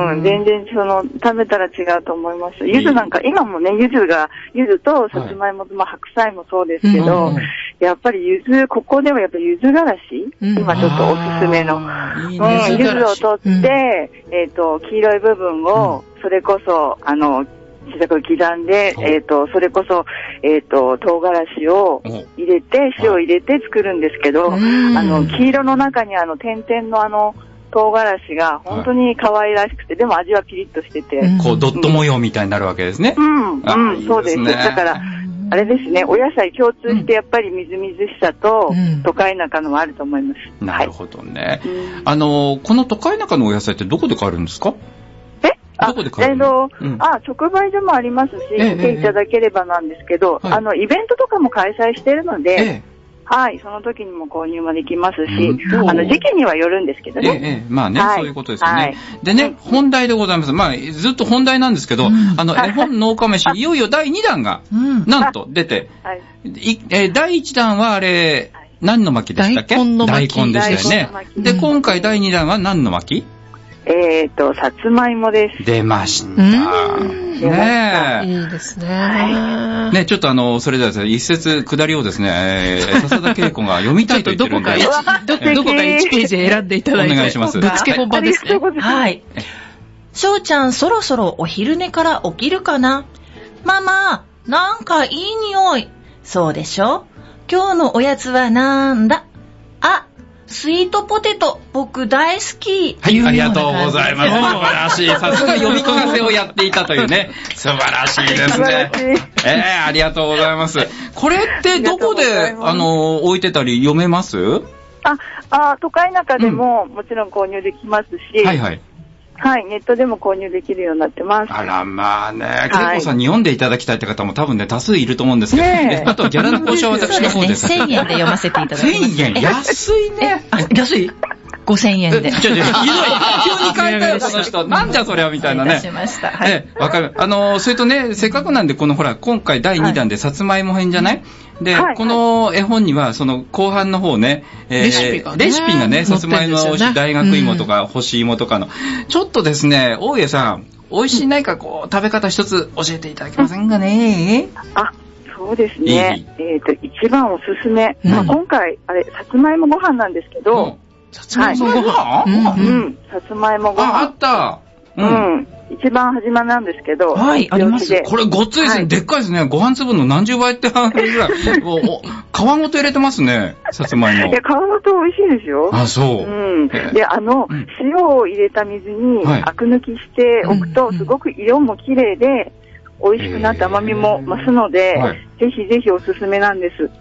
うん、全然その、食べたら違うと思います。柚子なんか、今もね、柚子が、柚子とさつまいもと、まあ、白菜もそうですけど、うん、やっぱり柚子、ここではやっぱり柚子がらし、うん、今ちょっとおすすめの。いいね、うん、柚子を取って、うん、えっと、黄色い部分を、それこそ、あの、小さく刻んで、えっと、それこそ、えっと、唐辛子を入れて、塩を入れて作るんですけど、あの、黄色の中にあの、点々のあの、唐辛子が本当に可愛らしくて、でも味はピリッとしてて。 こう、ドット模様みたいになるわけですね。 うん、うん、そうです。だから、あれですね、お野菜共通してやっぱりみずみずしさと、都会中のもあると思います。 なるほどね。あの、この都会中のお野菜ってどこで買えるんですか？どこで買えるの？ えっと、あ、直売所もありますし、来ていただければなんですけど、あの、イベントとかも開催してるので、はい、その時にも購入もできますし、あの、時期にはよるんですけどね。 ええ、まあね、そういうことですよね。でね、本題でございます。まあ、ずっと本題なんですけど、あの、絵本農家飯、いよいよだいにだんが、なんと出て、だいいちだんはあれ、何の巻でしたっけ？ 大根の巻。 大根でしたよね。で、今回だいにだんは何の巻？ えっと、さつまいもです。 出ました。ねえ。いいですね。はい。 ね、ちょっとあの、それではですね、一節下りをですね、えー、笹田恵子が読みたいと言ってるんで。 どこかいち、どこかいちページ選んでいただいて。 お願いします。 ぶっつけ本番ですね。 はい。しょうちゃん、そろそろお昼寝から起きるかな？ママ、なんかいい匂い。そうでしょ？今日のおやつはなんだ？あ、スイートポテト、僕大好き。 はい、ありがとうございます。素晴らしい。さすが読み聞かせをやっていたというね。素晴らしいですね。えー、ありがとうございます。これってどこで、あの、置いてたり読めます？ あ、あ、都会中でももちろん購入できますし。はいはい。はい、ネットでも購入できるようになってます。 あら、まあね、恵子さんに読んでいただきたいって方も多分ね、多数いると思うんですけど、ね、あとはギャラの交渉は私の方で。 せんえんで読ませていただきます。 せんえん安いね。 あ、安いごせんえんで。 ちょ、ちょ、ひどい。急に変えたよ、この人。なんじゃそれは、みたいなね。 しました。はい。 え、わかる。あの、それとね、せっかくなんで、このほら、今回だいにだんでさつまいも編じゃない？で、はい、この絵本には、その後半の方ね、えー、レシピがね、レシピがね、さつまいもの大学芋とか干し芋とかの、うん、ちょっとですね、大家さん、美味しい何かこう、食べ方一つ教えていただけませんかね？ あ、そうですね。いいえっと、一番おすすめ。うん、まあ、今回、あれ、さつまいもご飯なんですけど、うん、 さつまいもご飯、はい、うん、さつまいもご飯。 あ、あった。 うん。うん一番始まりなんですけど。 はい、あります。 これごっついですね。はい、でっかいですね。ご飯粒の何十倍って話ぐらい。皮ごと入れてますね。さつまいも。 いや、皮ごと美味しいですよ。 あ、そう。 うん。で、あの、うん、塩を入れた水にアク抜きしておくと、はい、すごく色も綺麗で、美味しくなって甘みも増すので、はい、ぜひぜひおすすめなんです。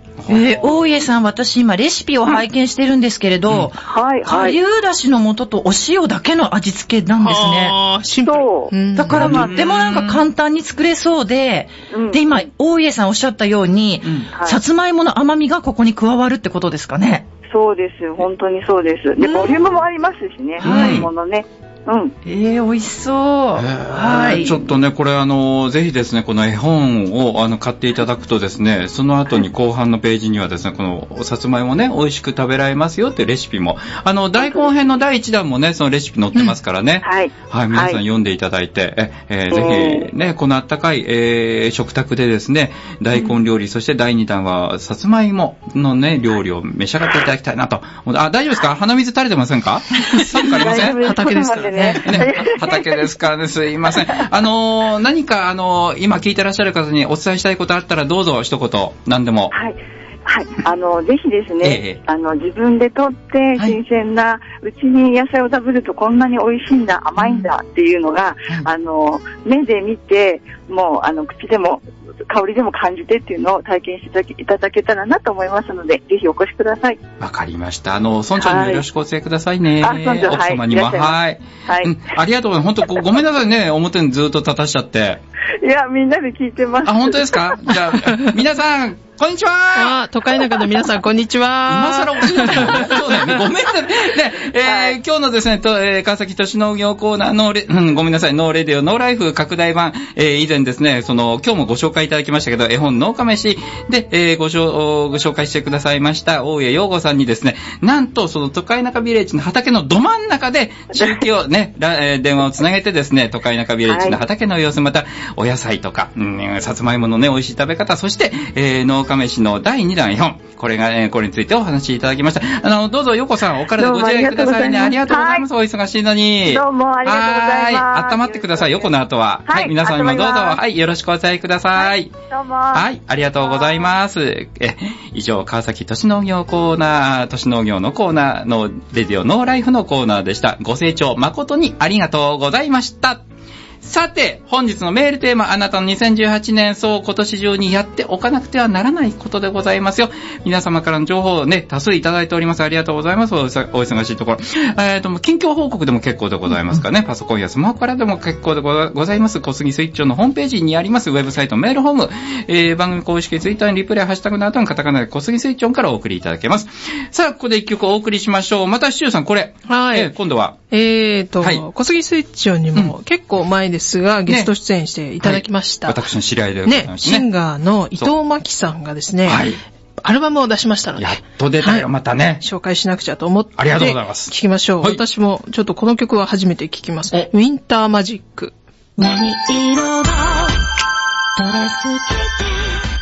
えー、大家さん、私今レシピを拝見してるんですけれど、うんはいはい、顆粒だしの素とお塩だけの味付けなんですね。 あシンプル。 だからとってもなんか簡単に作れそうで、うん、で今大家さんおっしゃったように、うんはい、さつまいもの甘みがここに加わるってことですかね。 そうです、本当にそうです。で、ボリュームもありますしね、はい、ものね。うん、 えー、美味しそう。えー、はい。 ちょっとね、これあの、ぜひですね、この絵本をあの買っていただくとですね、その後に後半のページにはですね、このさつまいもね、美味しく食べられますよっていうレシピも、あの、大根編のだいいちだんもね、そのレシピ載ってますからね。うん、はい。はい、皆さん読んでいただいて、え、えー、ぜひね、このあったかい、えー、食卓でですね、大根料理、うん、そしてだいにだんはさつまいものね、料理を召し上がっていただきたいなと。あ、大丈夫ですか？鼻水垂れてませんか？寒くありません？ 畑ですからね。ね、 畑ですからね、すいません。あのー、何か、あのー、今聞いてらっしゃる方にお伝えしたいことあったら、どうぞ一言、何でも。 はい。はい。あの、ぜひですね、ええ、あの、自分で取って、新鮮な、はい、うちに野菜を食べるとこんなに美味しいんだ、甘いんだっていうのが、うん、あの、目で見て、もう、あの、口でも、香りでも感じてっていうのを体験していただけたらなと思いますので、ぜひお越しください。 わかりました。あの、村長によろしくお伝えくださいね。はい、あ、村長、奥様にも。はい。はい。はい、うん。ありがとうございます。本当ご、ごめんなさいね。表にずっと立たしちゃって。 いや、みんなで聞いてます。 あ、本当ですか？じゃあ、皆さん、こんにちは。 あ、都会中の皆さん、こんにちは。 今更おかしいですよね。そうだよね。ごめんなさい。ね、えーはい、今日のですね、とえー、川崎都市農業コーナーのレ、うん、ごめんなさい、ノーレディオ、ノーライフ拡大版、えー、以前ですね、その、今日もご紹介いただきましたけど、絵本農家飯で、えー、ごしょ、ご紹介してくださいました、大家陽子さんにですね、なんと、その都会中ビレッジの畑のど真ん中で、中継をね、えー、電話をつなげてですね、都会中ビレッジの畑の様子、また、お野菜とか、うん、さつまいものね、美味しい食べ方、そして、えー、農家飯のだいにだん絵本、これが、えー、これについてお話しいただきました。あの、どうぞ、よこさん、お体ご自愛くださいね。ありがとうございます。お忙しいのに。 どうもありがとうございます。 はい。温まってくださいよ、この後は。はい。はい、皆さんにもどうぞ、はい、よろしくお伝えください。はい。 どうも。 はい、ありがとうございます。え、以上、川崎都市農業コーナー、都市農業のコーナーの、レディオノーライフのコーナーでした。ご清聴誠にありがとうございました。さて、本日のメールテーマ、あなたのにせんじゅうはちねん、そう今年中にやっておかなくてはならないことでございますよ。皆様からの情報をね、多数いただいております。ありがとうございます。お, お忙しいところ。えーと、近況報告でも結構でございますかね。パソコンやスマホからでも結構でございます。小杉スイッチョのホームページにありますウェブサイトメールホーム、えー、番組公式ツイッターにリプレイ、ハッシュタグの後のカタカナで小杉スイッチョンからお送りいただけます。さあ、ここで一曲お送りしましょう。また、シュウさん、これ。 はい。 えー、今度は。 えーと、はい、小杉スイッチョンにも結構前ですが、うん、ゲスト出演していただきました。 はい、私の知り合いでございますね。 ね、シンガーの伊藤真希さんがですね、はい、アルバムを出しましたので。 やっと出たよ、はい、またね。 紹介しなくちゃと思って。 ありがとうございます。 聞きましょう。はい、私もちょっとこの曲は初めて聞きます。ウィンターマジック。何色がドレス着て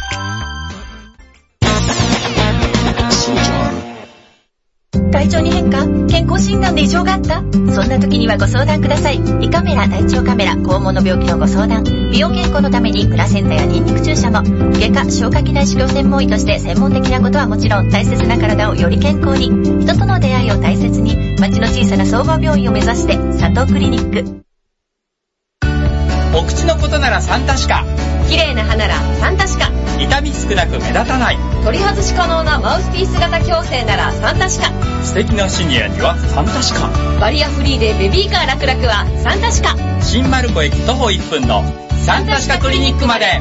体調に変化？健康診断で異常があった？そんな時にはご相談ください。胃カメラ、大腸カメラ、肛門の病気のご相談、美容健康のためにプラセンタやニンニク注射も、外科、消化器内視鏡専門医として専門的なことはもちろん、大切な体をより健康に、人との出会いを大切に、町の小さな総合病院を目指して佐藤クリニック。 お口のことならサンタシカ、 綺麗な歯ならサンタシカ、 痛み少なく目立たない、 取り外し可能なマウスピース型矯正ならサンタシカ、 素敵なシニアにはサンタシカ、 バリアフリーでベビーカー楽々はサンタシカ、 新丸子駅徒歩いっぷんのサンタシカクリニックまで。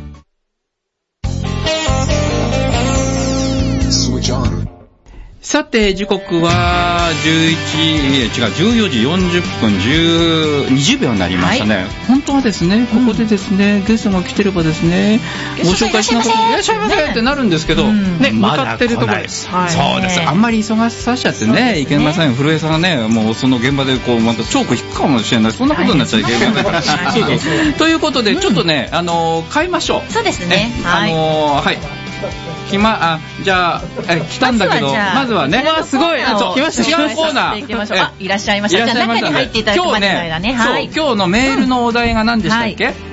さて、時刻はじゅういち、違う、じゅうよじよんじゅっぷん、にじゅうびょうになりましたね。はい、本当はですね、ここでですね、うん、ゲストが来てればですね、ご紹介しながら、いらっしゃいませってなるんですけど、うん、 ね、まだ来ないです。 はい、そうです。あんまり忙しさしちゃってね、いけません。古江さんがね、もうその現場でこう、またチョーク引くかもしれない。そんなことになっちゃいけませんから。そうそうそう。ということで、ちょっとね、あの、変えましょう。 そうですね。 あの、はい。暇、あ、じゃあ、え、来たんだけど、まずはね。 わあ、すごい。 そう、 来ました。 違うコーナー。 あ、いらっしゃいました。じゃあ中に入っていただくまでの間ね。 はい。今日のメールのお題が何でしたっけ？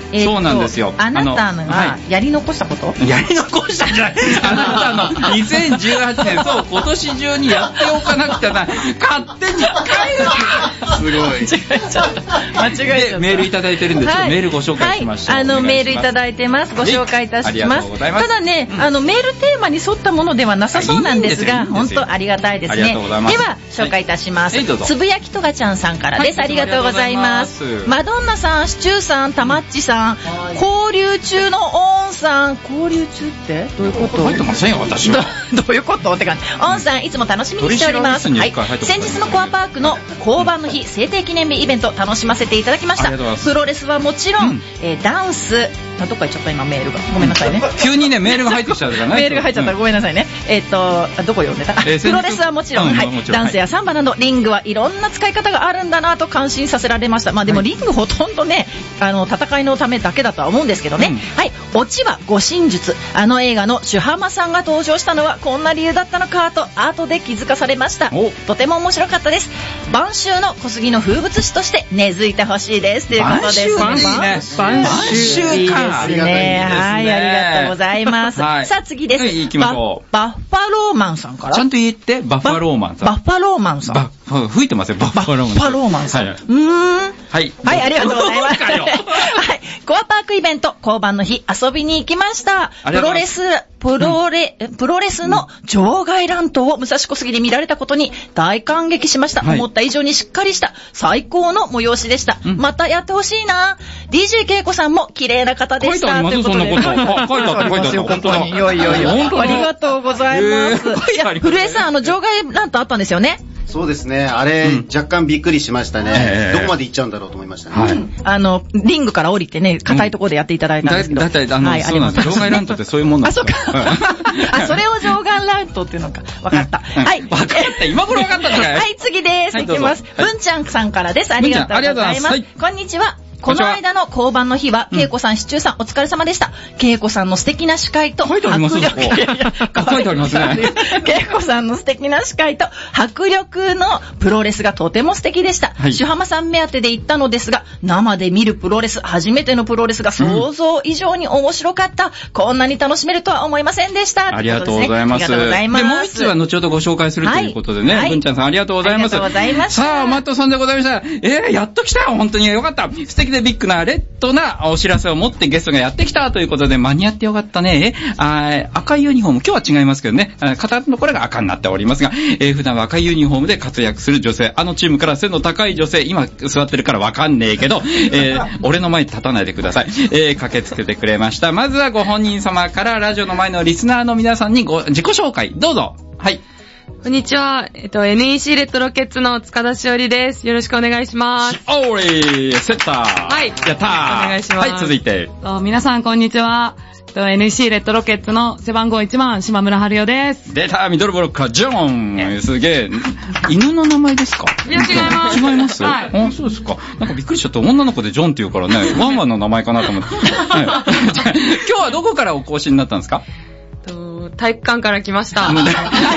えー、 そうなんですよ。 あなたのがやり残したこと、 はい、やり残したんじゃないあなたのにせんじゅうはちねん、そう、今年中にやっておかなくてはな勝手に帰るすごい。間違えちゃった。間違えちゃった。メールいただいてるんで、ちょっとメールご紹介しましょう。 はい、あの、メールいただいてます。ご紹介いたします。ありがとうございます。ただね、うん、あの、メールテーマに沿ったものではなさそうなんですが、本当ありがたいですね。ありがとうございます。では、紹介いたします。はい、つぶやきとがちゃんさんからです。はい、ありがとうございます。マドンナさん、シチューさん、たまっちさん、交流中のオンさん、交流中ってどういうこと？ 入ってませんよ、私は。 どういうことって感じ。オンさん、いつも楽しみにしております。はい。先日のコアパークの交番の日制定記念日イベント楽しませていただきました。プロレスはもちろん、うん、えー、ダンス、あ、どっか行っちゃった今メールが。ごめんなさいね。 急にね、メールが入ってきちゃうからね。 メールが入っちゃったらごめんなさいね。うん、えっ、ー、と、どこ読んでた、えー、プロレスはもちろん、うん、はい。ダンスやサンバなど、リングはいろんな使い方があるんだなと感心させられました。まあでもリングほとんどね、あの、戦いのためだけだとは思うんですけどね。うん、はい。オチは護身術。あの映画のシュハマさんが登場したのはこんな理由だったのかと、後で気づかされました。とても面白かったです。晩秋の小杉の風物詩として根付いてほしいです。ということです。 晩秋ね。 晩秋か。いいですね。はい、ありがとうございます。はい、さあ次です。はい、行きましょう。バッファローマンさんから。 ちゃんと言って、バッファローマンさん。 バッファローマンさん。 バッ、吹いてますよ、バッファローマンさん。 バッファローマンさん。はい、うーん。はい。はい、ありがとうございます。はい。コアパークイベント、交番の日、遊びに行きました。プロレス、プロレ、うん、プロレスの場外乱闘を武蔵小杉で見られたことに大感激しました。はい、思った以上にしっかりした最高の催しでした。うん、またやってほしいな。ディージェー 恵子さんも綺麗な方でした。 書いてあります、そんなこと。書いてあった、書いてあった。本当に。 いやいやいや。ありがとうございます。いや、古江さん、あの、場外乱闘あったんですよね。 そうですね。あれ、うん、若干びっくりしましたね、えー。どこまで行っちゃうんだろうと思いましたね。はい、 あの、リングから降りてね、硬いところでやっていただいたんですけど。 だ、だいたい、あの、はい、そうなんです。場外乱闘ってそういうもんなんですか。 あ、そうか。あ、それを場外乱闘っていうのか。わかった。はい。 わかった。今頃わかったのかよ。 はい、次です。いきます。文ちゃんさんからです。ありがとうございます。こんにちは。この間の交番の日は、恵子さん、シチューさん、お疲れ様でした。恵子さんの素敵な司会と、 書いてありますね。書いてありますね。 恵子さんの素敵な司会と、迫力のプロレスがとても素敵でした。はい、シュハマさん目当てで行ったのですが、生で見るプロレス、初めてのプロレスが想像以上に面白かった。うん、こんなに楽しめるとは思いませんでした。 ありがとうございます。ありがとうございます。で、もう一つは後ほどご紹介するということでね、はい、文ちゃんさんありがとうございます。ありがとうございました。さあ、マットさんでございました。えー、やっと来たよ。本当によかった。素敵でビッグなレッドなお知らせを持ってゲストがやってきたということで、間に合ってよかったね。あ、赤いユニフォーム、今日は違いますけどね、片のこれが赤になっておりますが、えー、普段は赤いユニフォームで活躍する女性、あのチームから背の高い女性、今座ってるからわかんねえけど、えー、俺の前に立たないでください。えー、駆けつけてくれました。まずはご本人様からラジオの前のリスナーの皆さんにご自己紹介、どうぞ。はい。 こんにちは。えっと、エヌイーシー レッドロケッツの塚田しおりです。よろしくお願いします。 おーい、セッター。はい。やったー。 お願いします。 はい、続いて。 皆さん、こんにちは。エヌイーシー レッドロケッツの背番号いちばん、島村春代です。 出た、ミドルブロッカー、ジョン。すげえ。犬の名前ですか？ いや、違います。 違います？はい。あ、そうですか。なんかびっくりしちゃった。女の子でジョンって言うからね、ワンワンの名前かなと思って。はい、今日はどこからお越しになったんですか？ 体育館から来ました。ごめん。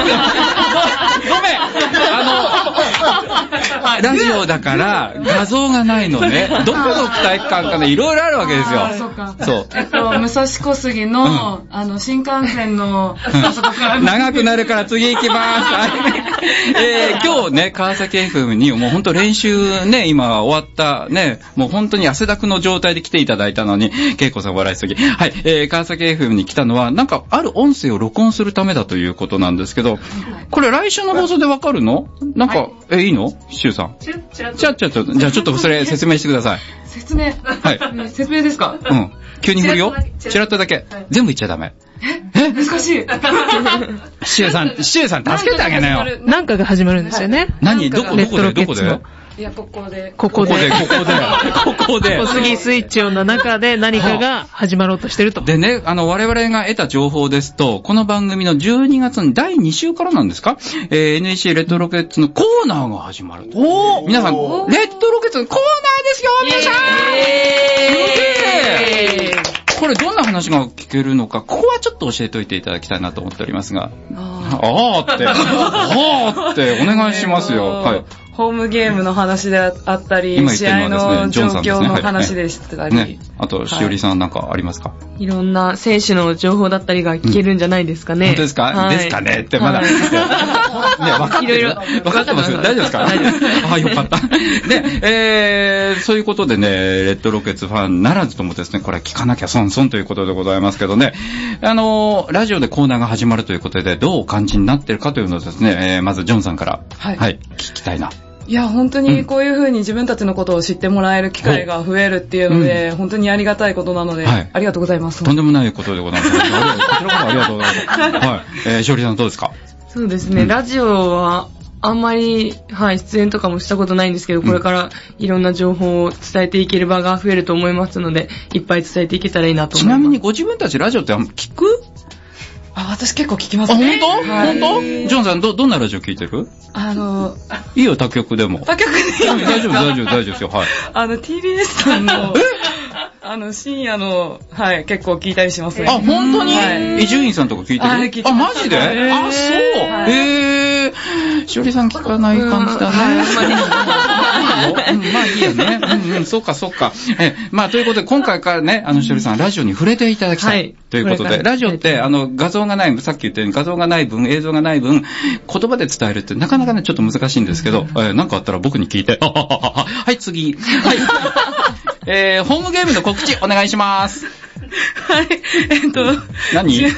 あの、ラジオだから画像がないのね。どこの体育館かね、いろいろあるわけですよ。 そうか。そう。えっと、武蔵小杉の、うん、あの、新幹線の、あそこから。 長くなるから次行きます。えー、今日ね、川崎 エフエム にもう本当練習ね、今終わったね、もう本当に汗だくの状態で来ていただいたのに、恵子さん笑いすぎ。はい、えー、川崎 エフエム に来たのは、なんかある音声を録音するためだということなんですけど、これ来週の放送でわかるの？なんか、はい、え、いいの？シュウさん。ちゃっちゃっちゃっちゃっちゃ。じゃあちょっとそれ説明してください。 説明？はい。説明ですか？ うん。急に振るよ。チラッとだけ。全部言っちゃダメ。 え？え？難しい。 シュウさん、シュウさん助けてあげなよ。 なんかが始まるんですよね。 何？どこ、どこで？どこで？ いや、ここで。 ここで。 ここで。ここで。 小杉スイッチ音の中で何かが始まろうとしてると。 でね、あの、我々が得た情報ですと、この番組のじゅうにがつのだいに週からなんですか？えー、エヌイーシー レッドロケッツのコーナーが始まる。おー！皆さん、レッドロケッツのコーナーですよ皆さん！イエーイ！これどんな話が聞けるのか、ここはちょっと教えておいていただきたいなと思っておりますが。あーって、あーってお願いしますよ。はい。 ホームゲームの話であったり、試合の状況の話でしたり、 あと、しおりさんなんかありますか？ いろんな選手の情報だったりが聞けるんじゃないですかね。 本当ですか？はい、ですかねってまだ。はい、ね、分かってる。いろいろ。分かってます。大丈夫ですか？大丈夫です。あ、よかった。で、えー、そういうことでね、レッドロケッツファンならずともですね、これ聞かなきゃ損損ということでございますけどね、あの、ラジオでコーナーが始まるということで、どうお感じになってるかというのをですね、えー、まずジョンさんから、はい、はい、聞きたいな。 いや、本当にこういう風に自分たちのことを知ってもらえる機会が増えるっていうので、うん、本当にありがたいことなので、はい、ありがとうございます。 とんでもないことでございます。こちらこそありがとうございます。はい。えー、しおりさんどうですか？ そうですね、うん、ラジオは、あんまり、はい、出演とかもしたことないんですけど、これからいろんな情報を伝えていける場が増えると思いますので、いっぱい伝えていけたらいいなと思います。 ちなみにご自分たちラジオって聞く？ あ、私結構聞きますね。 あ、本当？はい、本当？ジョンさん、ど、どんなラジオ聞いてる？ あの、 いいよ、他局でも。 他局でいいよ。 大丈夫、大丈夫、大丈夫ですよ、はい。 あの、ティービーエス さんの、あの、深夜の、はい、結構聞いたりしますね。 あ、本当に？伊集院さんとか聞いてる？ あ、聞いてます。 あ、マジで？あ、そう。へぇー。しおりさん聞かない感じだね。まあいいよね。うんうん、そうか、そうか。え、まあ、ということで、今回からね、あの、しおりさん、ラジオに触れていただきたい。ということで、ラジオって、あの、画像がない、さっき言ったように画像がない分、映像がない分、言葉で伝えるってなかなかね、ちょっと難しいんですけど、えー、なんかあったら僕に聞いて、はい、次。はい。えー、ホームゲームの告知、お願いします。 はい、えっと。 何ジ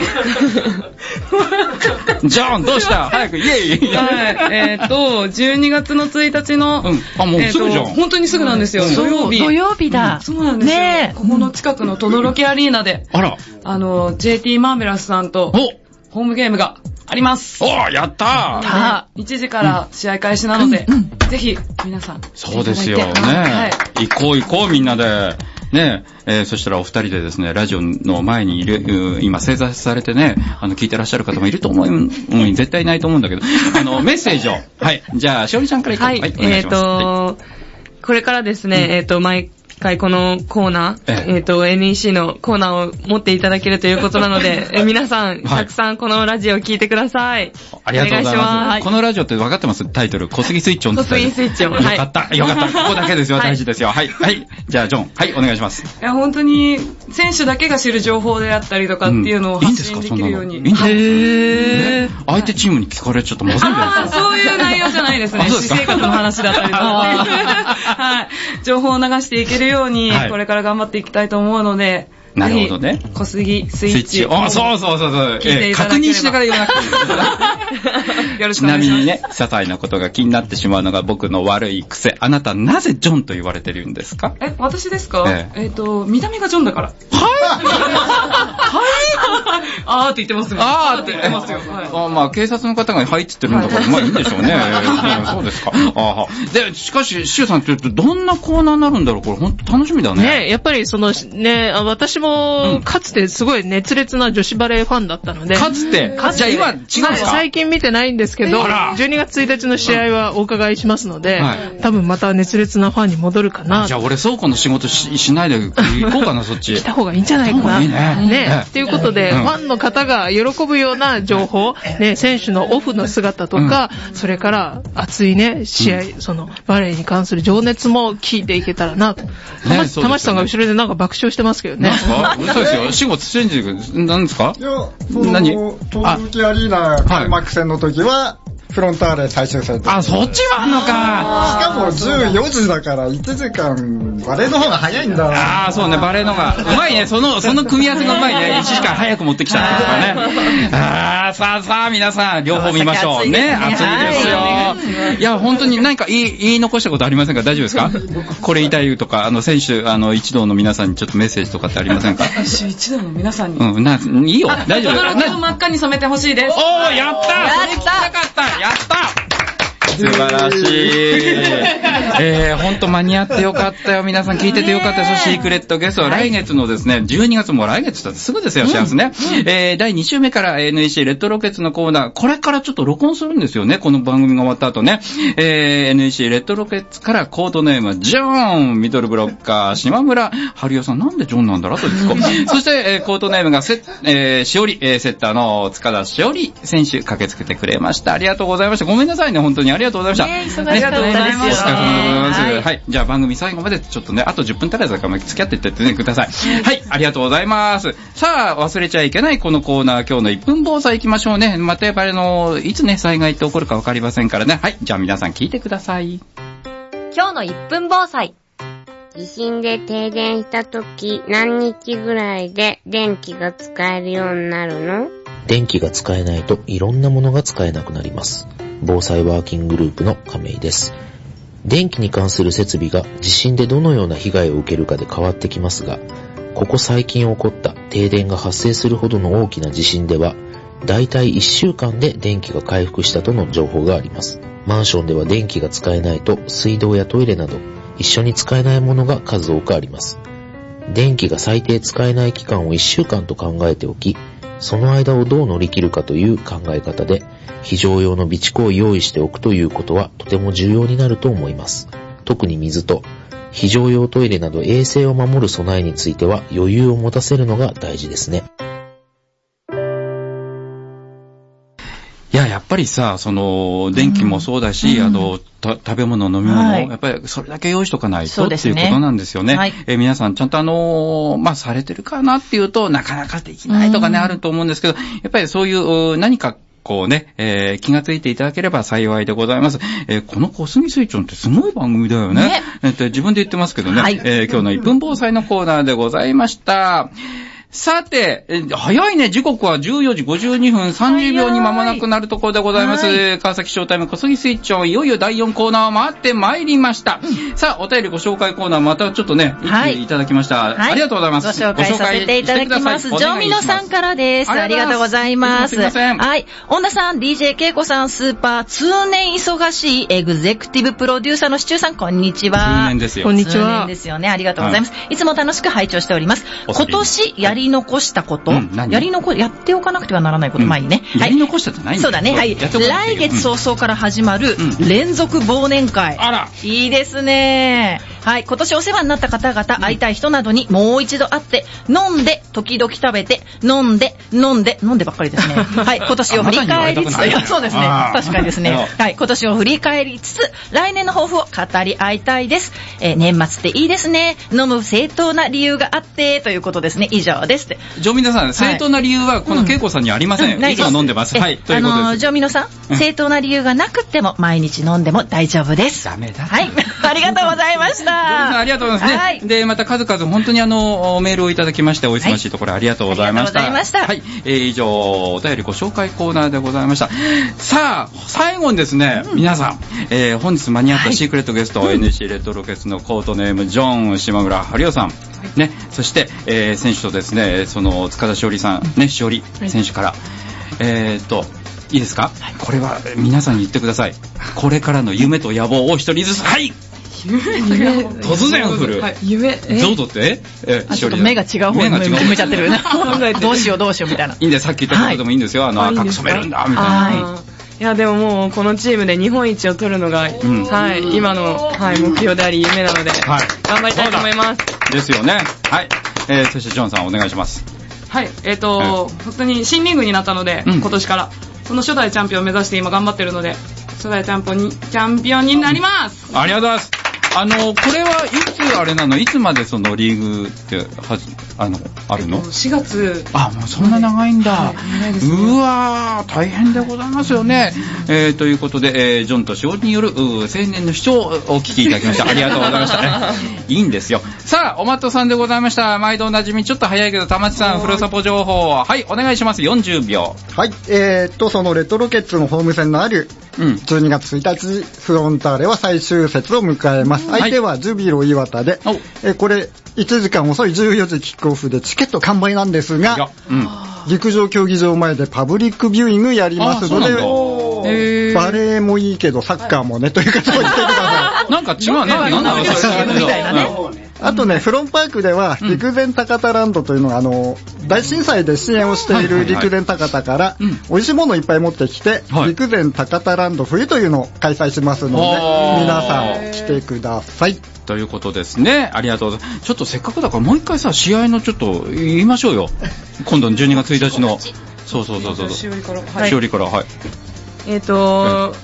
ョン、どうした早く、イェイはい、えっと、じゅうにがつのついたちの、 うん、あ、もうすぐじゃん。 本当にすぐなんですよ。土曜日。 土曜日だ。 そうなんですよ。ね、ここの近くのトドロケアリーナで、 あら。 あの、ジェーティー マーベラスさんと、ホームゲームがあります。 おー、やったーいちじから試合開始なので、うん、ぜひ、皆さん。 そうですよね。はい。行こう行こう、みんなで。ねえ、えー、そしたらお二人でですね、ラジオの前にいる、今正座されてね、あの、聞いてらっしゃる方もいると思う、うん、絶対いないと思うんだけど、あの、メッセージを。はい。じゃあ、しおりちゃんからいこう。 はい。はい、えっ、ー、と、はい、これからですね、うん、えっ、ー、と、毎回このコーナー、えっ、ー、と、エヌイーシー のコーナーを持っていただけるということなので、え皆さん、たくさんこのラジオを聞いてください。 ありがとうございます。お願いします。このラジオって分かってます？タイトル、小杉スイッチオンって。 小杉スイッチオン。 よかった、よかった。ここだけですよ、大事ですよ。はい、はい。じゃあ、ジョン、はい、お願いします。 いや、本当に、選手だけが知る情報であったりとかっていうのを発信できるように。 いいんですか？そんなの。いいんですか？へー。相手チームに聞かれちゃったまずいんだよ。 あ、そういう内容じゃないですね。私生活の話だったりとか。はい。情報を流していけるように、これから頑張っていきたいと思うので、 なるほどね。 小杉スイッチ。 あ、そうそうそうそう。 えー、 確認してから言わなくていい。 よろしくお願いします。ちなみにね、 些細なことが気になってしまうのが僕の悪い癖。あなたなぜジョンと言われてるんですか？ え、私ですか？えっ、ー、えー、と、見た目がジョンだから。はいはいあーって言ってますよ。 あーって言ってますよ。はい、あまあ、警察の方がはいって言ってるんだから、まあいいんでしょうね。そうですか。あで、しかし、シュウさんって言うと、どんなコーナーになるんだろうこれ、ほんと楽しみだね。 ねやっぱりその、ね私も、かつてすごい熱烈な女子バレーファンだったので。 かつてじゃあ今違うんですか？ 最近見てないんですけど、じゅうにがつついたちの試合はお伺いしますので、はい、多分また熱烈なファンに戻るかな。 じゃあ俺倉庫の仕事 し, しないで行こうかな、そっち。 来た方がいいんじゃないかな。いいね。ね。ということで、うん、ファンの方が喜ぶような情報、ね、選手のオフの姿とか、うん、それから熱いね、試合、うん、そのバレーに関する情熱も聞いていけたらなと。玉城、ね、さんが後ろでなんか爆笑してますけどね。 なんですか？そうですよ。仕事してんじゃ何ですか？ いや、その、何？東京アリーナ開幕戦の時は、フロンターレ最終戦。 あ、そっちはあんのか。 しかもじゅうよじだからいちじかん、バレーの方が早いんだ。 ああ、そうね、バレーの方が。うまいね、その、その組み合わせがうまいね。いちじかん早く持ってきたってことね。ああ、さあさあ、皆さん、両方見ましょう。ね、熱いですよ。いや、本当に何か言い、言い残したことありませんか？大丈夫ですか？これ言いたいとか、あの、選手、あの、一同の皆さんにちょっとメッセージとかってありませんか？ 選手一同の皆さんに。 うん、な、いいよ。大丈夫。 驚きを真っ赤に染めてほしいです。 おー、やったー！やったー！かったやった素晴らしい。えー、ほんと間に合ってよかったよ。皆さん聞いててよかったです。シークレットゲストは来月のですね、じゅうにがつも来月だってすぐですよ、幸せね。うん、えー、だいに週目から エヌイーシー レッドロケッツのコーナー、これからちょっと録音するんですよね、この番組が終わった後ね。えー、エヌイーシー レッドロケッツからコードネームはジョーン、ミドルブロッカー、島村春代さん、なんでジョンなんだろうとですか。そして、えー、コードネームがセ、えー、しおり、えー、セッターの塚田しおり選手、駆けつけてくれました。ありがとうございました。ごめんなさいね、本当にありがとうございました。 ね、忙しかったですよ。 お疲れ様でます。はい、はい。じゃあ番組最後までちょっとね、あとじゅっぷん足らずだから付き合っていってってねください。はい、ありがとうございます。さあ、忘れちゃいけないこのコーナー、今日のいっぷん防災行きましょうね。またやっぱりあの、いつね、災害って起こるか分かりませんからね。はい、じゃあ皆さん聞いてください。 今日のいっぷん防災。 地震で停電した時、何日ぐらいで電気が使えるようになるの？ 電気が使えないといろんなものが使えなくなります。防災ワーキンググループの亀井です。電気に関する設備が地震でどのような被害を受けるかで変わってきますが、ここ最近起こった停電が発生するほどの大きな地震では、だいたいいっしゅうかんで電気が回復したとの情報があります。マンションでは電気が使えないと水道やトイレなど一緒に使えないものが数多くあります。電気が最低使えない期間をいっしゅうかんと考えておき、その間をどう乗り切るかという考え方で、非常用の備蓄を用意しておくということはとても重要になると思います。特に水と非常用トイレなど衛生を守る備えについては余裕を持たせるのが大事ですね。 いや、やっぱりさ、その、電気もそうだし、うん、あの、食べ物、飲み物、はい、やっぱりそれだけ用意しとかないと、ね、っていうことなんですよね。はい、え皆さんちゃんとあの、まあ、されてるかなっていうと、なかなかできないとかね、あると思うんですけど、やっぱりそういう何か、こうね、えー、気がついていただければ幸いでございます。えー、この小杉水長ってすごい番組だよね。ねえー、自分で言ってますけどね、はい、えー、今日のいっぷん防災のコーナーでございました。さて、え早いね、時刻はじゅうよじごじゅうにふんさんじゅうびょうに間もなくなるところでございます。川崎ショータイム小杉スイッチョン、いよいよだいよんコーナーを回ってまいりました。うん、さあ、お便りご紹介コーナーまたちょっとね、はい、いただきました、はい。ありがとうございます。 ご紹介させていただきます。ジョミノさんからです。ありがとうございます。すみません。はい。恩田さん、ディージェー ケイコさん、スーパー、通年忙しいエグゼクティブプロデューサーのシチューさん、こんにちは。 通年ですよ。 こんにちは。通年ですよね。ありがとうございます。はい、いつも楽しく拝聴しております。今年やり残したこと、うん、やり残やっておかなくてはならないこと、うん、前にね、 はい、やり残したじゃないんだよ。 そうだね。はい。来月早々から始まる連続忘年会。うん、あら。いいですね。はい。今年お世話になった方々、会いたい人などにもう一度会って、飲んで、時々食べて、飲んで、飲んで、飲んでばっかりですね。はい。今年を振り返りつつ、いや、そうですね。確かにですね。はい。今年を振り返りつつ、来年の抱負を語り合いたいです。えー、年末っていいですね。飲む正当な理由があって、ということですね。以上です。 ジョミノさん、正当な理由はこの恵子さんにありません。うんうん、ないです。いつも飲んでます。はい。ということです。あのー、 ジョミノさん、うん、正当な理由がなくても毎日飲んでも大丈夫です。 ダメだ。 はい。ありがとうございました。ジョミノさん、ありがとうございますね。はい。で、また数々本当にあの、メールをいただきまして、お忙しいところありがとうございました。はい、ありがとうございました。はい。えー、以上、お便りご紹介コーナーでございました。さあ、最後にですね、うん、皆さん、えー、本日間に合ったシークレットゲスト、はい、エヌシー レッドロケツのコートネーム、ジョン、島村春代さん。ね、そして、えー、選手とですね、その、塚田しおりさん、ね、しおり選手から、はい、えーっと、いいですか、はい、これは皆さんに言ってください。これからの夢と野望を一人ずつ、はい、 夢突然振る。 はい、夢。 ゾウドってえあ、ちょっと目が違う方に向いちゃってる。どうしようどうしようみたいな。 いいんで、さっき言ったことでもいいんですよ。あの、赤く染めるんだ、みたいな。 いや、でももう、このチームで日本一を取るのが、うん、はい、今の、はい、目標であり、夢なので、はい、頑張りたいと思います。 ですよね。はい。えー、そしてジョンさんお願いします。 はい、えっ、ー、と、はい、本当に新リーグになったので、うん、今年から、その初代チャンピオンを目指して今頑張ってるので、初代チャンピオンに、チャンピオンになります。 ありがとうございます。あの、これはいつあれなの？いつまでそのリーグってはじ、あの、あるの？ しがつ。 あ、もうそんな長いんだ。はい、長いですね。うわー、大変でございますよね。えー、ということで、えー、ジョンとしおりによる青年の主張をお聞きいただきました。ありがとうございました。いいんですよ。さあ、おまっとさんでございました。毎度おなじみ、ちょっと早いけど、たまちさん、フロサポ情報。はい、お願いします。よんじゅうびょう。 はい、えーっと、そのレッドロケッツのホーム戦のある、じゅうにがつついたち、フロンターレは最終節を迎えます。相手はジュビロ磐田で、はい、えこれいちじかん遅いじゅうよじキックオフでチケット完売なんですが、うん、陸上競技場前でパブリックビューイングやりますので、バレーもいいけどサッカーもねという形をしてください。 なんか違う、なんかなんかそういうみたいなね。 あとね、フロンパークでは、陸前高田ランドというのが、あの、大震災で支援をしている陸前高田から、美味しいものをいっぱい持ってきて、陸前高田ランド冬というのを開催しますので、皆さん来てください。 ということですね。ありがとうございます。ちょっとせっかくだからもう一回さ、試合のちょっと言いましょうよ。今度のじゅうにがつついたちの。そうそうそうそう。 しおりから。 はい。しおりから、はい。 えっと、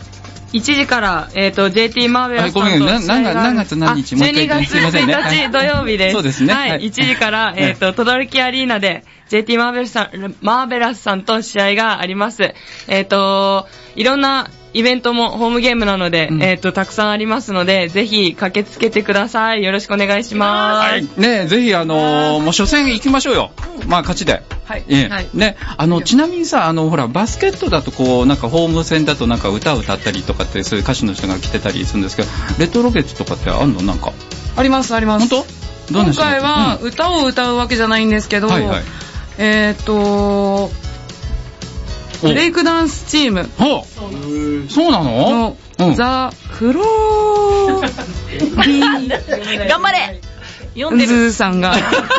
いちじから、えっ、ー、と、ジェーティー マーベラスさんと試合がある。 ごめん、何月何日もう一回言ってすいませんね。 じゅうにがつついたち土曜日です。 そうですね。 はい。いちじから、えっ、ー、と、とどろきアリーナで、ジェーティー マーベラスさん、マーベラスさんと試合があります。えっ、ー、と、いろんなイベントもホームゲームなので、うん、えっ、ー、と、たくさんありますので、ぜひ駆けつけてください。よろしくお願いします。はい。 ねぜひあのー、もう初戦行きましょうよ。まあ、勝ちで。 はい。 ええはい。 ね、あの、ちなみにさ、あの、ほら、バスケットだとこう、なんかホーム戦だとなんか歌を歌ったりとかって、そういう歌手の人が来てたりするんですけど、レッドロケッツとかってあんのなんか。 あります、あります。 本当？どんな人？ 今回は歌を歌うわけじゃないんですけど、はいはい、えっ、ー、と、ブレイクダンスチーム。 はあ、そうなの？ の、ザ・フローリー。 頑張れ読んでる。ズーさんが。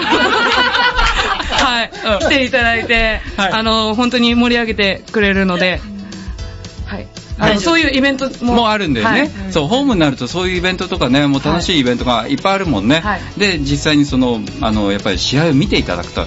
はい、来ていただいて、はい、あの、本当に盛り上げてくれるので、はい。あのそういうイベントももあるんだよね、はい、そうホームになるとそういうイベントとかねもう楽しいイベントがいっぱいあるもんね、はい、で実際にそのあのやっぱり試合を見ていただくと、はい、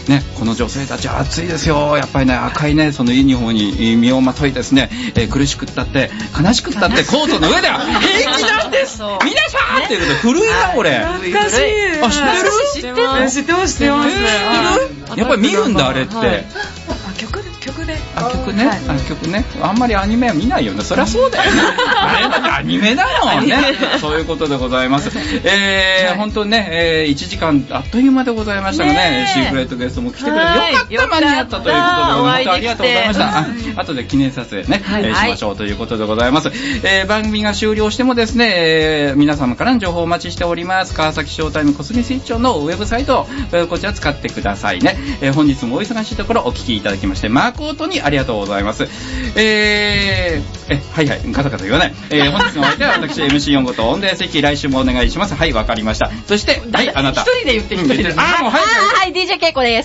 ねこの女性たちは熱いですよやっぱりね赤いねそのユニフォームに身をまといですね、えー、苦しくったって悲しくったってコートの上では平気なんです皆さんっていうことで古いなこれ懐かしいあ知ってる知ってる知ってます知ってます、 えー、やっぱり見るんだあれって、はい、 あ曲で曲であ曲ね、はい、あ曲ねあんまりアニメは見ないよねそりゃそうだよねあれだってアニメだもんねそういうことでございますえー、はい、本当にね、えー、いちじかんあっという間でございましたがねシークレットゲストも来てくれてよかった間に合ったということで本当ありがとうございましたあ後で記念撮影ね、はいえー、しましょうということでございます、えー、番組が終了してもですね、えー、皆様からの情報をお待ちしております川崎ショータイム小杉スイッチョンのウェブサイト、えー、こちら使ってくださいね、えー、本日もお忙しいところお聞きいただきまして誠にありがとうございます。えー、え、はいはい、ガタガタ言わない。えー、本日のお相手は私 エムシーよん ごと音声席来週もお願いします。はい、わかりました。そして、はい、あなた。 一人で言って一人で。 あ、もうはい。 はい、ディージェー ケイコです。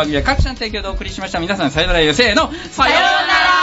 えー、シチューでした。 はい、えー、この番組は各社の提供でお送りしました。皆さんさよならよ、せーの。さようなら